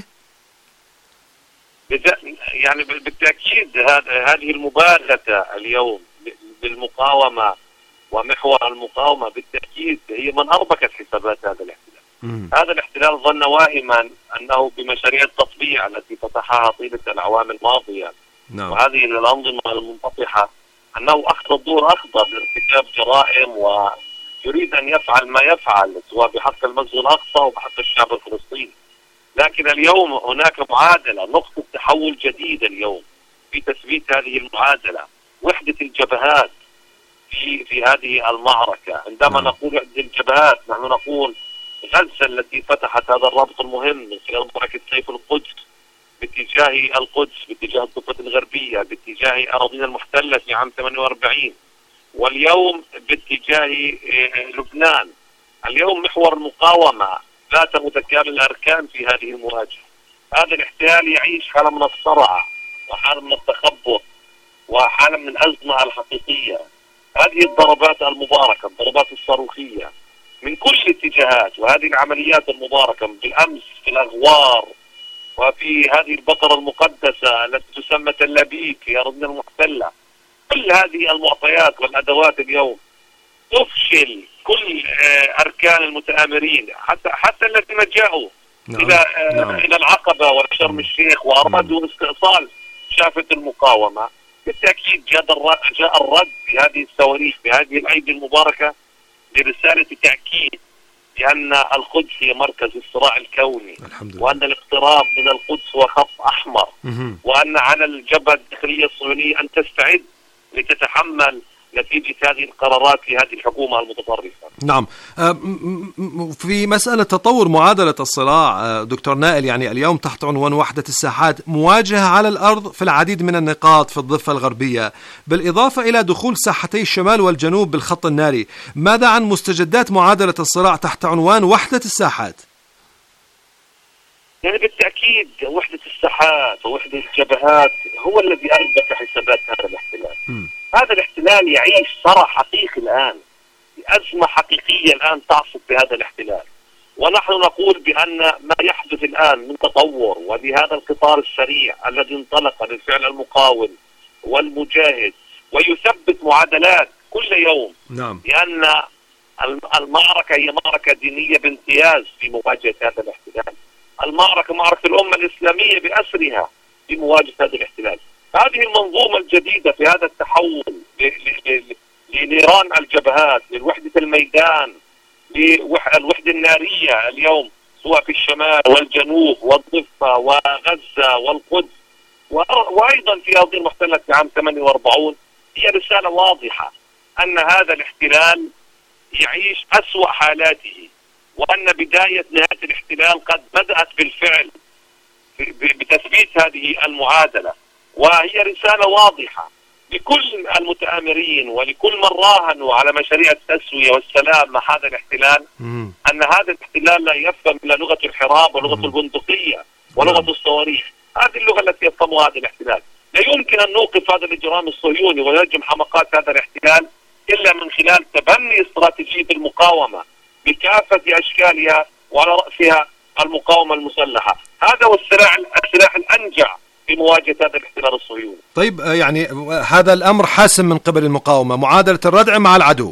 يعني بالتأكيد هذه المباغتة اليوم بالمقاومة ومحور المقاومة بالتأكيد هي من أربكت حسابات هذا الاحتلال. هذا الاحتلال ظن واهما أنه بمشاريع التطبيع التي فتحها طيلة الأعوام الماضية وهذه الأنظمة المنطفحة أنه أخذ الدور أخضر لارتكاب جرائم ويريد أن يفعل ما يفعل سواء بحق المسجد الأقصى وبحق الشعب الفلسطيني. لكن اليوم هناك معادلة، نقطة تحول جديدة اليوم في تثبيت هذه المعادلة، وحدة الجبهات في هذه المعركة. عندما نقول وحدة الجبهات نحن نقول غزة التي فتحت هذا الرابط المهم من خلال معركة سيف القدس باتجاه القدس، باتجاه الضفة الغربية، باتجاه أراضينا المحتلة في عام 48، واليوم باتجاه لبنان. اليوم محور المقاومة ذات متكامل الأركان في هذه المواجهة. هذا الاحتلال يعيش حالة من الصرع وحالة من التخبط وحالة من الأزمة الحقيقية. هذه الضربات المباركة، الضربات الصاروخية من كل الاتجاهات. وهذه العمليات المباركة بالأمس في الأغوار وفي هذه البقرة المقدسة التي تسمى تل أبيب في أرضنا المحتلة، كل هذه المعطيات والأدوات اليوم تفشل كل أركان المتآمرين، حتى الذين جاءوا إلى العقبة وشرم الشيخ وأرادوا استئصال شافة المقاومة. بالتأكيد جاء الرد بهذه الصواريخ بهذه الأيدي المباركة برسالة تأكيد بأن القدس هي مركز الصراع الكوني، وأن الاقتراب من القدس هو خط أحمر، وأن على الجبهة الداخلية الصهيونية أن تستعد لتتحمل نتيجة هذه القرارات لهذه الحكومة المتطرفة. نعم. في مسألة تطور معادلة الصراع دكتور نائل، يعني اليوم تحت عنوان وحدة الساحات مواجهة على الأرض في العديد من النقاط في الضفة الغربية، بالإضافة إلى دخول ساحتي الشمال والجنوب بالخط الناري. ماذا عن مستجدات معادلة الصراع تحت عنوان وحدة الساحات؟ يعني بالتأكيد وحدة الساحات ووحدة الجبهات هو الذي أربك حسابات هذا الاحتلال. هذا الاحتلال يعيش صراع حقيقي الآن، أزمة حقيقية الآن تعصف بهذا الاحتلال، ونحن نقول بأن ما يحدث الآن من تطور وبهذا القطار السريع الذي انطلق للفعل المقاوم والمجاهد ويثبت معادلات كل يوم. لأن المعركة هي معركة دينية بامتياز في مواجهة هذا الاحتلال. المعركة معركة الأمة الإسلامية بأسرها في مواجهة هذا الاحتلال. هذه المنظومة الجديدة في هذا التحول لنيران الجبهات، للوحدة الميدان، للوحدة النارية اليوم سواء في الشمال والجنوب والضفة وغزة والقدس وأيضا في أرض المحتلة في عام 48، هي رسالة واضحة أن هذا الاحتلال يعيش أسوأ حالاته، وأن بداية نهاية الاحتلال قد بدأت بالفعل بتثبيت هذه المعادلة. وهي رسالة واضحة لكل المتآمرين ولكل من راهنوا على مشاريع التسوية والسلام مع هذا الاحتلال أن هذا الاحتلال لا يفهم إلا لغة الحراب ولغة البندقية ولغة الصواريخ. هذه اللغة التي يفهمها هذا الاحتلال. لا يمكن أن نوقف هذا الإجرام الصهيوني ويهاجم حمقات هذا الاحتلال إلا من خلال تبني استراتيجية المقاومة بكافة أشكالها وعلى رأسها المقاومة المسلحة. هذا هو السلاح الأنجع في مواجهة هذا الاحتلال الصهيوني. طيب، يعني هذا الأمر حاسم من قبل المقاومة، معادلة الردع مع العدو.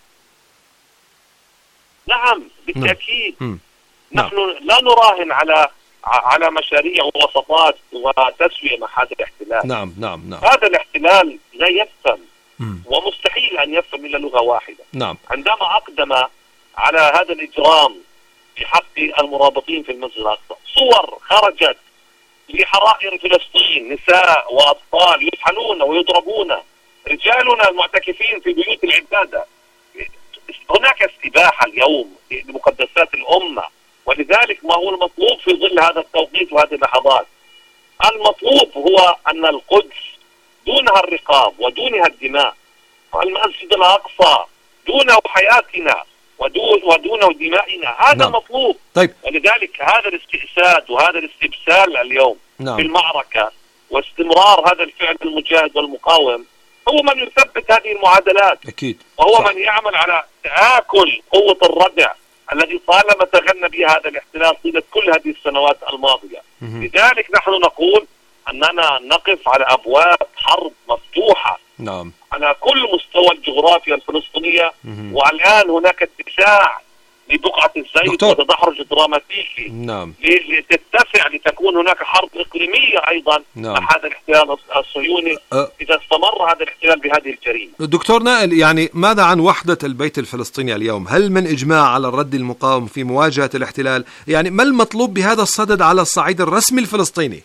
نعم بالتأكيد. نحن لا نراهن على مشاريع ووسطات وتسوية مع هذا الاحتلال. نعم. هذا الاحتلال لا يفهم ومستحيل أن يفهم إلا لغة واحدة. عندما أقدم على هذا الإجرام في حق المرابطين في المسجد الأقصى، صور خرجت لحرائر فلسطين، نساء وأطفال يسحلون ويضربون، رجالنا المعتكفين في بيوت العبادة. هناك استباحة اليوم لمقدسات الأمة، ولذلك ما هو المطلوب في ظل هذا التوقيت وهذه اللحظات؟ المطلوب هو أن القدس دونها الرقاب ودونها الدماء، المسجد الأقصى دونه حياتنا ودونه دمائنا، هذا مطلوب. طيب. ولذلك هذا الاستئساد وهذا الاستبسال اليوم في المعركة واستمرار هذا الفعل المجاهد والمقاوم هو من يثبت هذه المعادلات. أكيد. وهو من يعمل على تآكل قوة الردع الذي طالما تغنى بها هذا الاحتلال طيلة كل هذه السنوات الماضية. لذلك نحن نقول أننا نقف على أبواب حرب مفتوحة على كل مستوى الجغرافيا الفلسطينية. والآن هناك اتساع لبقعة الزيت وتدحرج دراماتيكي لتتسع لتكون هناك حرب إقليمية أيضا مع هذا الاحتلال الصهيوني إذا استمر هذا الاحتلال بهذه الجريمة. دكتور نائل، يعني ماذا عن وحدة البيت الفلسطيني اليوم؟ هل من إجماع على الرد المقاوم في مواجهة الاحتلال؟ يعني ما المطلوب بهذا الصدد على الصعيد الرسمي الفلسطيني؟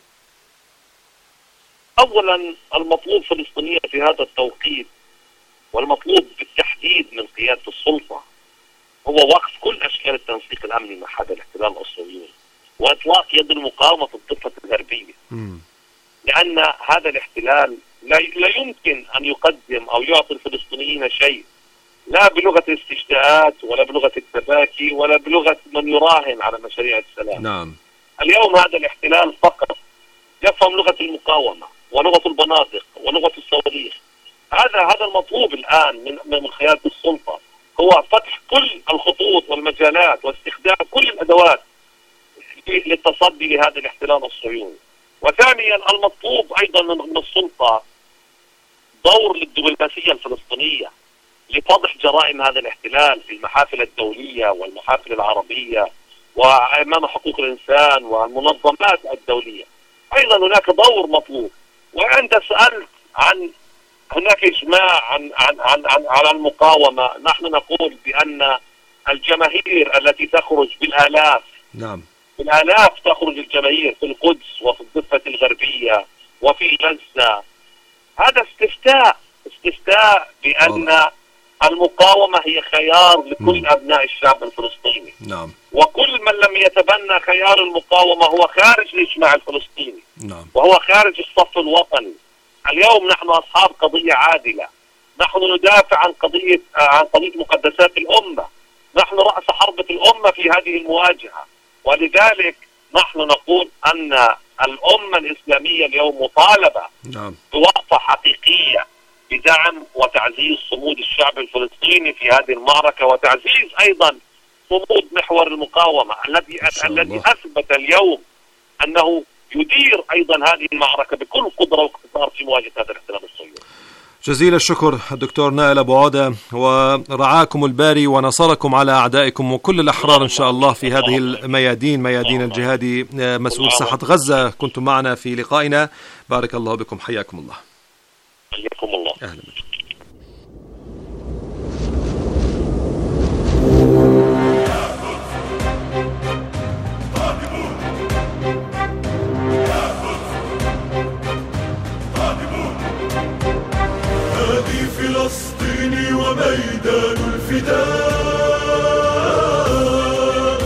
أولا المطلوب فلسطينيا في هذا التوقيت والمطلوب بالتحديد من قيادة السلطة هو وقف كل أشكال التنسيق الأمني مع هذا الاحتلال الصهيوني وإطلاق يد المقاومة في الضفة الغربية. لأن هذا الاحتلال لا يمكن أن يقدم أو يعطي الفلسطينيين شيء، لا بلغة الاستشتاءات ولا بلغة التباكي ولا بلغة من يراهن على مشاريع السلام. اليوم هذا الاحتلال فقط يفهم لغة المقاومة ولغة البنادق ولغة الصواريخ. هذا المطلوب الآن من قيادة السلطة. هو فتح كل الخطوط والمجالات واستخدام كل الأدوات للتصدي لهذا الاحتلال الصهيوني. وثانيا المطلوب أيضا من السلطة دور للدبلوماسية الفلسطينية لفضح جرائم هذا الاحتلال في المحافل الدولية والمحافل العربية وأمام حقوق الإنسان والمنظمات الدولية. أيضا هناك دور مطلوب. وأنت سألت عن هناك إجماع على المقاومة. نحن نقول بأن الجماهير التي تخرج بالآلاف، نعم بالآلاف تخرج الجماهير في القدس وفي الضفة الغربية وفي غزة، هذا استفتاء بأن المقاومة هي خيار لكل أبناء الشعب الفلسطيني. نعم. وكل من لم يتبنى خيار المقاومة هو خارج الإجماع الفلسطيني. نعم. وهو خارج الصف الوطني. اليوم نحن أصحاب قضية عادلة. نحن ندافع عن قضية مقدسات الأمة. نحن رأس حربة الأمة في هذه المواجهة. ولذلك نحن نقول أن الأمة الإسلامية اليوم مطالبة بوقفة حقيقية بدعم وتعزيز صمود الشعب الفلسطيني في هذه المعركة، وتعزيز أيضا صمود محور المقاومة الذي أثبت اليوم أنه يدير أيضا هذه المعركة بكل قدرة واقتدار في مواجهة هذا الاحتلال الصهيوني. جزيل الشكر الدكتور نائل أبو عودة، ورعاكم الباري ونصركم على أعدائكم وكل الأحرار إن شاء الله في هذه الميادين، ميادين الجهاد. مسؤول ساحة غزة كنتم معنا في لقائنا، بارك الله بكم، حياكم الله. حياكم الله. أهلا بكم. فلسطيني وميدان الفداء،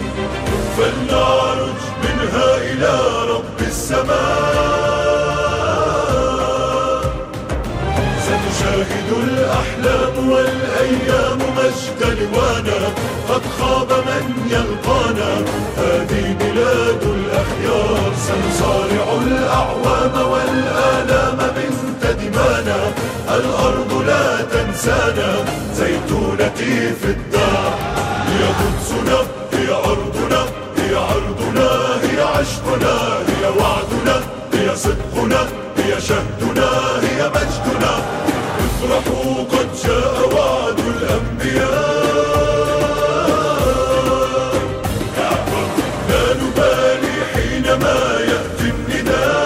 فلنعرج منها إلى رب السماء. ستشاهد الأحلام والأيام مجد لوانا، قد خاب من يلقانا، هذه بلاد الأخيار. سنصارع الأعوام والآلام بنت دمانا، الأرض لا تنسانا، زيتونتي في الدار. هي قدسنا، هي أرضنا، هي عرضنا، هي عشقنا، هي وعدنا، هي صدقنا، هي شهدنا، هي مجدنا. افرحوا قد جاء وعد الأنبياء، لا نبالي حينما يأتي النداء.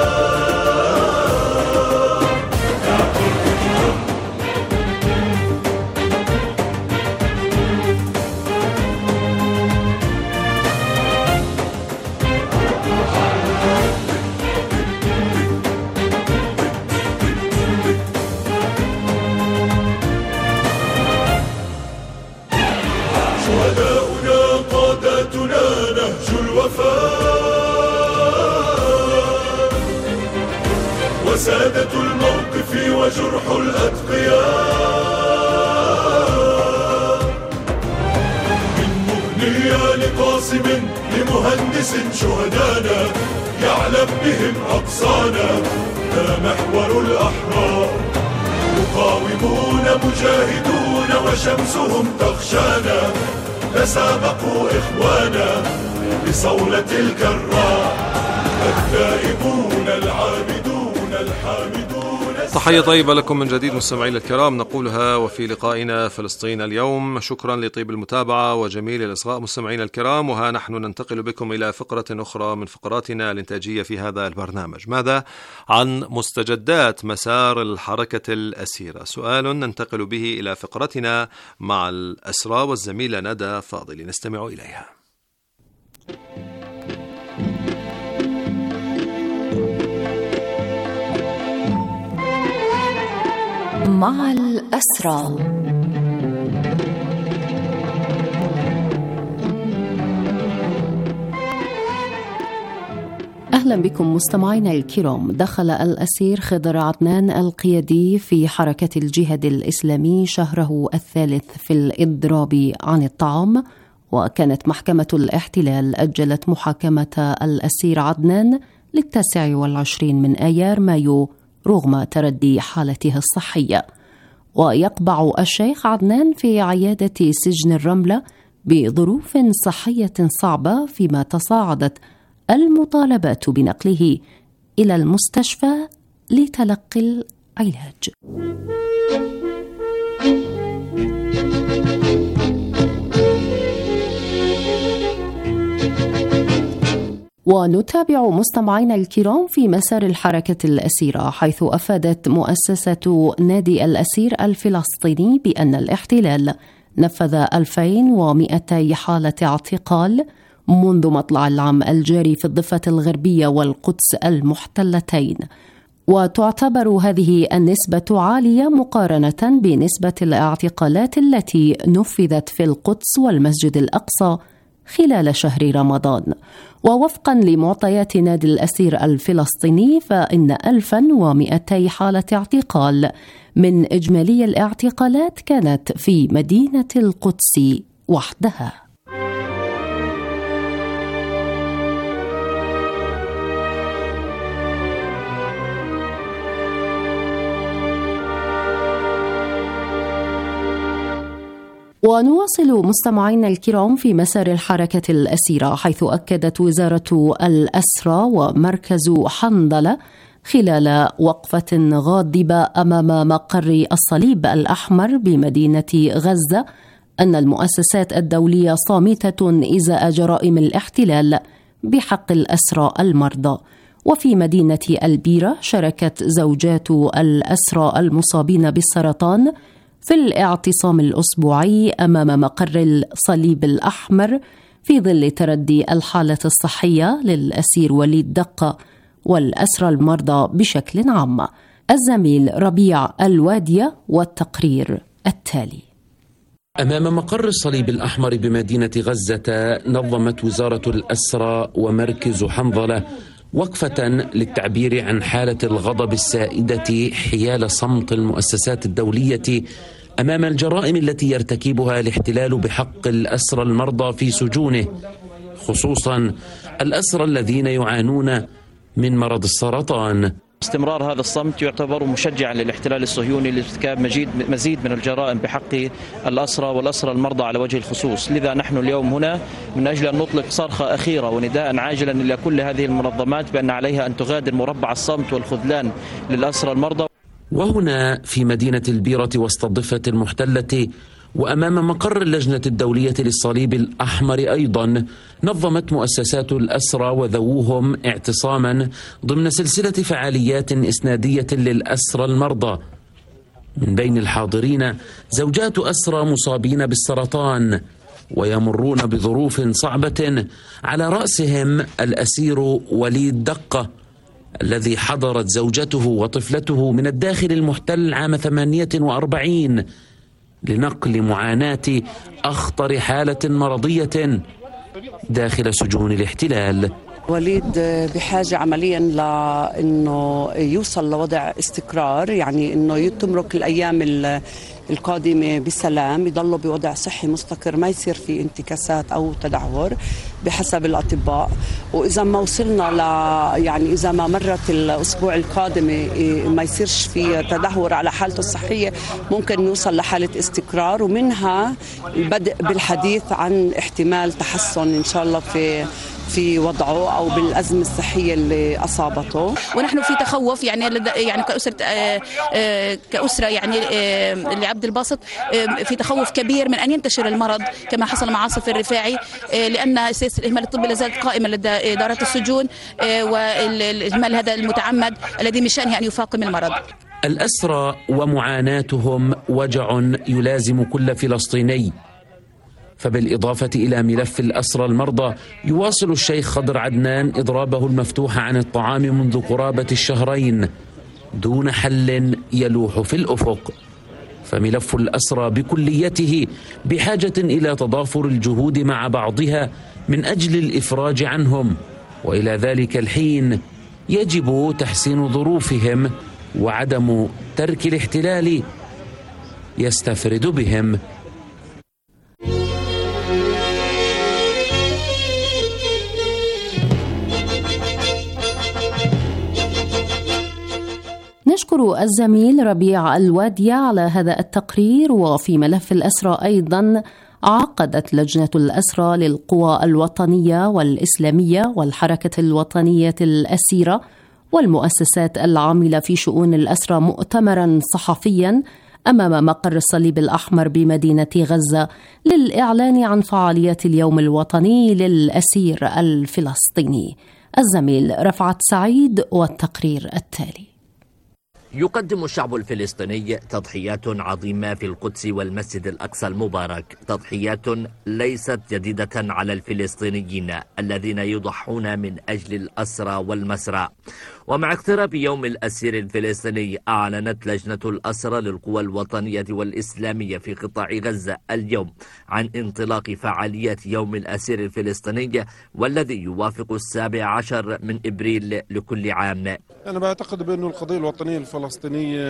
شهداؤنا قادتنا نهج الوفاء، وسادة الموقف وجرح الأتقياء. من مغنية لقاسم لمهندس شهدانا، يعلم بهم أقصانا، لا محور الأحرار. مقاومون مجاهدون وشمسهم تخشانا، تسابقوا إخوانا بصولة الكرار. التائبون العابدون الحامدون. تحية طيبة لكم من جديد مستمعين الكرام نقولها وفي لقائنا فلسطين اليوم. شكرا لطيب المتابعة وجميل الإصغاء مستمعين الكرام. وها نحن ننتقل بكم إلى فقرة أخرى من فقراتنا الإنتاجية في هذا البرنامج. ماذا عن مستجدات مسار الحركة الأسيرة؟ سؤال ننتقل به إلى فقرتنا مع الأسرى والزميلة ندى فاضل، نستمع إليها. مع الأسرى. أهلا بكم مستمعينا الكرام. دخل الأسير خضر عدنان القيادي في حركة الجهاد الإسلامي شهره الثالث في الإضراب عن الطعام، وكانت محكمة الاحتلال أجلت محاكمة الأسير عدنان ل29 من آيار مايو رغم تردي حالته الصحية. ويقبع الشيخ عدنان في عيادة سجن الرملة بظروف صحية صعبة، فيما تصاعدت المطالبات بنقله إلى المستشفى لتلقي العلاج. ونتابع مستمعينا الكرام في مسار الحركة الأسيرة، حيث أفادت مؤسسة نادي الأسير الفلسطيني بأن الاحتلال نفذ 2200 حالة اعتقال منذ مطلع العام الجاري في الضفة الغربية والقدس المحتلتين، وتعتبر هذه النسبة عالية مقارنة بنسبة الاعتقالات التي نفذت في القدس والمسجد الأقصى خلال شهر رمضان. ووفقا لمعطيات نادي الأسير الفلسطيني، فإن 1200 حالة اعتقال من إجمالي الاعتقالات كانت في مدينة القدس وحدها. ونواصل مستمعينا الكرام في مسار الحركة الأسيرة، حيث أكدت وزارة الأسرى ومركز حنظلة خلال وقفة غاضبة أمام مقر الصليب الأحمر بمدينة غزة أن المؤسسات الدولية صامتة إزاء جرائم الاحتلال بحق الأسرى المرضى. وفي مدينة البيرة شاركت زوجات الأسرى المصابين بالسرطان في الاعتصام الأسبوعي أمام مقر الصليب الأحمر في ظل تردي الحالة الصحية للأسير وليد دقة والأسرى المرضى بشكل عام. الزميل ربيع الوادية والتقرير التالي. أمام مقر الصليب الأحمر بمدينة غزة نظمت وزارة الأسرى ومركز حنظلة وقفة للتعبير عن حالة الغضب السائدة حيال صمت المؤسسات الدولية أمام الجرائم التي يرتكبها الاحتلال بحق الأسرى المرضى في سجونه، خصوصا الأسرى الذين يعانون من مرض السرطان. استمرار هذا الصمت يعتبر مشجعا للاحتلال الصهيوني لارتكاب مزيد من الجرائم بحق الأسرى والأسرى المرضى على وجه الخصوص. لذا نحن اليوم هنا من أجل أن نطلق صرخة أخيرة ونداء عاجلا إلى كل هذه المنظمات بأن عليها أن تغادر مربع الصمت والخذلان للأسرى المرضى. وهنا في مدينة البيرة وسط الضفة المحتلة وأمام مقر اللجنة الدولية للصليب الأحمر أيضا نظمت مؤسسات الأسرى وذووهم اعتصاما ضمن سلسلة فعاليات إسنادية للأسرى المرضى. من بين الحاضرين زوجات أسرى مصابين بالسرطان ويمرون بظروف صعبة، على رأسهم الأسير وليد دقة الذي حضرت زوجته وطفلته من الداخل المحتل عام 48 لنقل معاناة أخطر حالة مرضية داخل سجون الاحتلال. وليد بحاجة عمليا لأنه يوصل لوضع استقرار، يعني أنه تمرق الأيام القادمة بسلام، يضلوا بوضع صحي مستقر، ما يصير في انتكاسات أو تدهور بحسب الأطباء. وإذا ما وصلنا يعني إذا ما مرت الأسبوع القادم ما يصيرش في تدهور على حالته الصحية، ممكن نوصل لحالة استقرار، ومنها البدء بالحديث عن احتمال تحسن إن شاء الله في وضعه أو بالأزمة الصحية اللي أصابته. ونحن في تخوف يعني كأسرة يعني لعبد الباسط في تخوف كبير من أن ينتشر المرض كما حصل مع عاصف الرفاعي، لأن سياسة الإهمال الطبي لازالت قائمة لدى إدارة السجون، والإهمال هذا المتعمد الذي من شأنه أن يفاقم المرض. الأسرى ومعاناتهم وجع يلازم كل فلسطيني. فبالإضافة إلى ملف الأسرى المرضى يواصل الشيخ خضر عدنان إضرابه المفتوح عن الطعام منذ قرابة الشهرين دون حل يلوح في الأفق. فملف الأسرى بكليته بحاجة إلى تضافر الجهود مع بعضها من أجل الإفراج عنهم، وإلى ذلك الحين يجب تحسين ظروفهم وعدم ترك الاحتلال يستفرد بهم. نشكر الزميل ربيع الوادية على هذا التقرير. وفي ملف الأسرى أيضا، عقدت لجنة الأسرى للقوى الوطنية والإسلامية والحركة الوطنية الأسيرة والمؤسسات العاملة في شؤون الأسرى مؤتمرا صحفيا أمام مقر الصليب الأحمر بمدينة غزة للإعلان عن فعاليات اليوم الوطني للأسير الفلسطيني. الزميل رفعت سعيد والتقرير التالي. يقدم الشعب الفلسطيني تضحيات عظيمة في القدس والمسجد الأقصى المبارك، تضحيات ليست جديدة على الفلسطينيين الذين يضحون من أجل الأسرى والمسرى. ومع اقتراب يوم الأسير الفلسطيني، أعلنت لجنة الأسرى للقوى الوطنية والإسلامية في قطاع غزة اليوم عن انطلاق فعاليات يوم الأسير الفلسطيني، والذي يوافق 17 من إبريل لكل عام. أنا بعتقد بأن القضية الوطنية الفلسطينية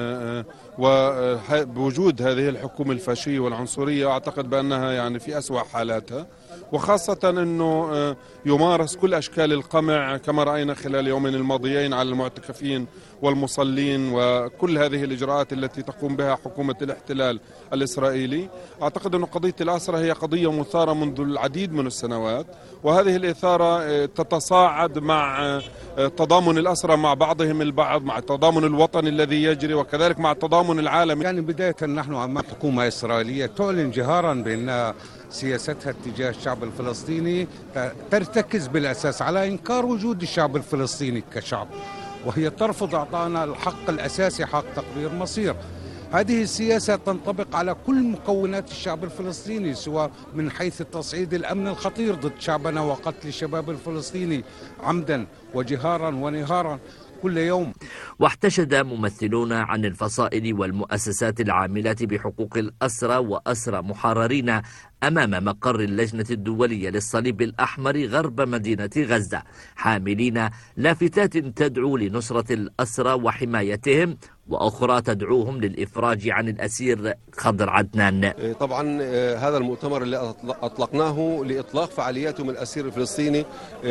وبوجود هذه الحكومة الفاشية والعنصرية، أعتقد بأنها يعني في أسوأ حالاتها، وخاصة أنه يمارس كل أشكال القمع كما رأينا خلال يومين الماضيين على المعتكفين والمصلين، وكل هذه الإجراءات التي تقوم بها حكومة الاحتلال الإسرائيلي. أعتقد أن قضية الأسرى هي قضية مثارة منذ العديد من السنوات، وهذه الإثارة تتصاعد مع تضامن الأسرى مع بعضهم البعض، مع التضامن الوطني الذي يجري، وكذلك مع التضامن العالمي. يعني بداية نحن أمام حكومة إسرائيلية تعلن جهارا بأن سياستها تجاه الشعب الفلسطيني ترتكز بالأساس على إنكار وجود الشعب الفلسطيني كشعب، وهي ترفض إعطانا الحق الأساسي، حق تقرير مصير. هذه السياسة تنطبق على كل مكونات الشعب الفلسطيني، سواء من حيث تصعيد الأمن الخطير ضد شعبنا وقتل الشباب الفلسطيني عمدا وجهارا ونهارا كل يوم. واحتشد ممثلون عن الفصائل والمؤسسات العاملة بحقوق الأسرى وأسرى محررين أمام مقر اللجنة الدولية للصليب الأحمر غرب مدينة غزة، حاملين لافتات تدعو لنصرة الأسرى وحمايتهم، وأخرى تدعوهم للإفراج عن الأسير خضر عدنان. طبعا هذا المؤتمر اللي أطلقناه لإطلاق فعاليات يوم الأسير الفلسطيني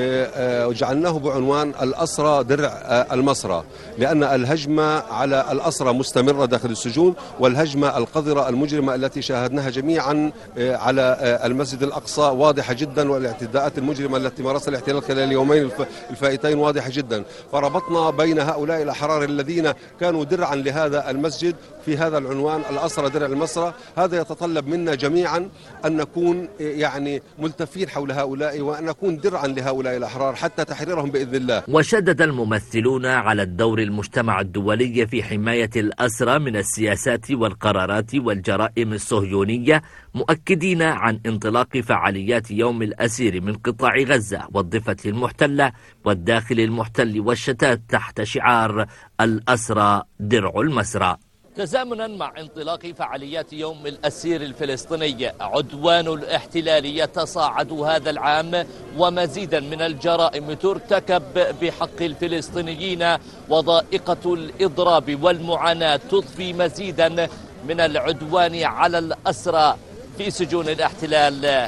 وجعلناه بعنوان الأسرى درع المسرى، لأن الهجمة على الأسرى مستمرة داخل السجون، والهجمة القذرة المجرمة التي شاهدناها جميعا على المسجد الأقصى واضحة جدا، والاعتداءات المجرمة التي مارسها الاحتلال خلال اليومين الفائتين واضحة جدا. فربطنا بين هؤلاء الأحرار الذين كانوا درعا لهذا المسجد في هذا العنوان الأسرى درع المسرى. هذا يتطلب منا جميعا أن نكون يعني ملتفين حول هؤلاء، وأن نكون درعا لهؤلاء الأحرار حتى تحريرهم بإذن الله. وشدد الممثلون على الدور المجتمع الدولي في حماية الأسرى من السياسات والقرارات والجرائم الصهيونية، مؤكدين عن انطلاق فعاليات يوم الأسير من قطاع غزة والضفة المحتلة والداخل المحتل والشتات تحت شعار الأسرى درع المسرى. تزامنا مع انطلاق فعاليات يوم الأسير الفلسطيني، عدوان الاحتلال يتصاعد هذا العام، ومزيدا من الجرائم ترتكب بحق الفلسطينيين، وضائقة الإضراب والمعاناة تضفي مزيدا من العدوان على الأسرى في سجون الاحتلال.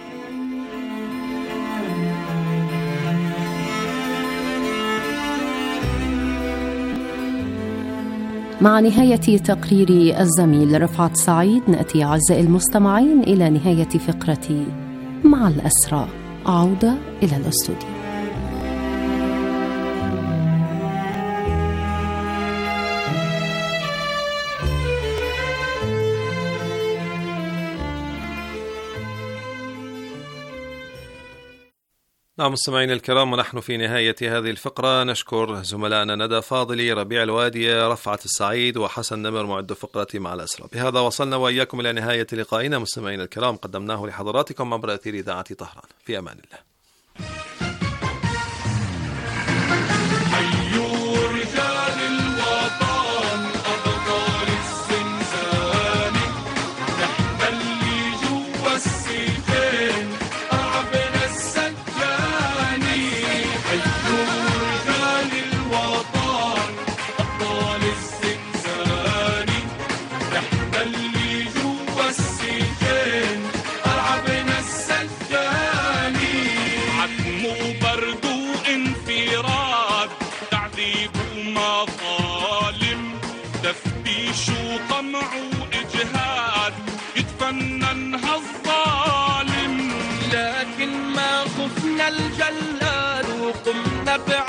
مع نهاية تقرير الزميل رفعت سعيد، نأتي أعزائي المستمعين إلى نهاية فقرة مع الأسرى. عودة إلى الاستوديو. نعم مستمعينا الكرام، ونحن في نهاية هذه الفقرة نشكر زملائنا ندى فاضلي، ربيع الوادية، رفعت السعيد، وحسن نمر معد فقرة مع الأسرى. بهذا وصلنا وإياكم إلى نهاية لقائنا مستمعينا الكرام، قدمناه لحضراتكم عبر أثير إذاعة طهران. في أمان الله. نبع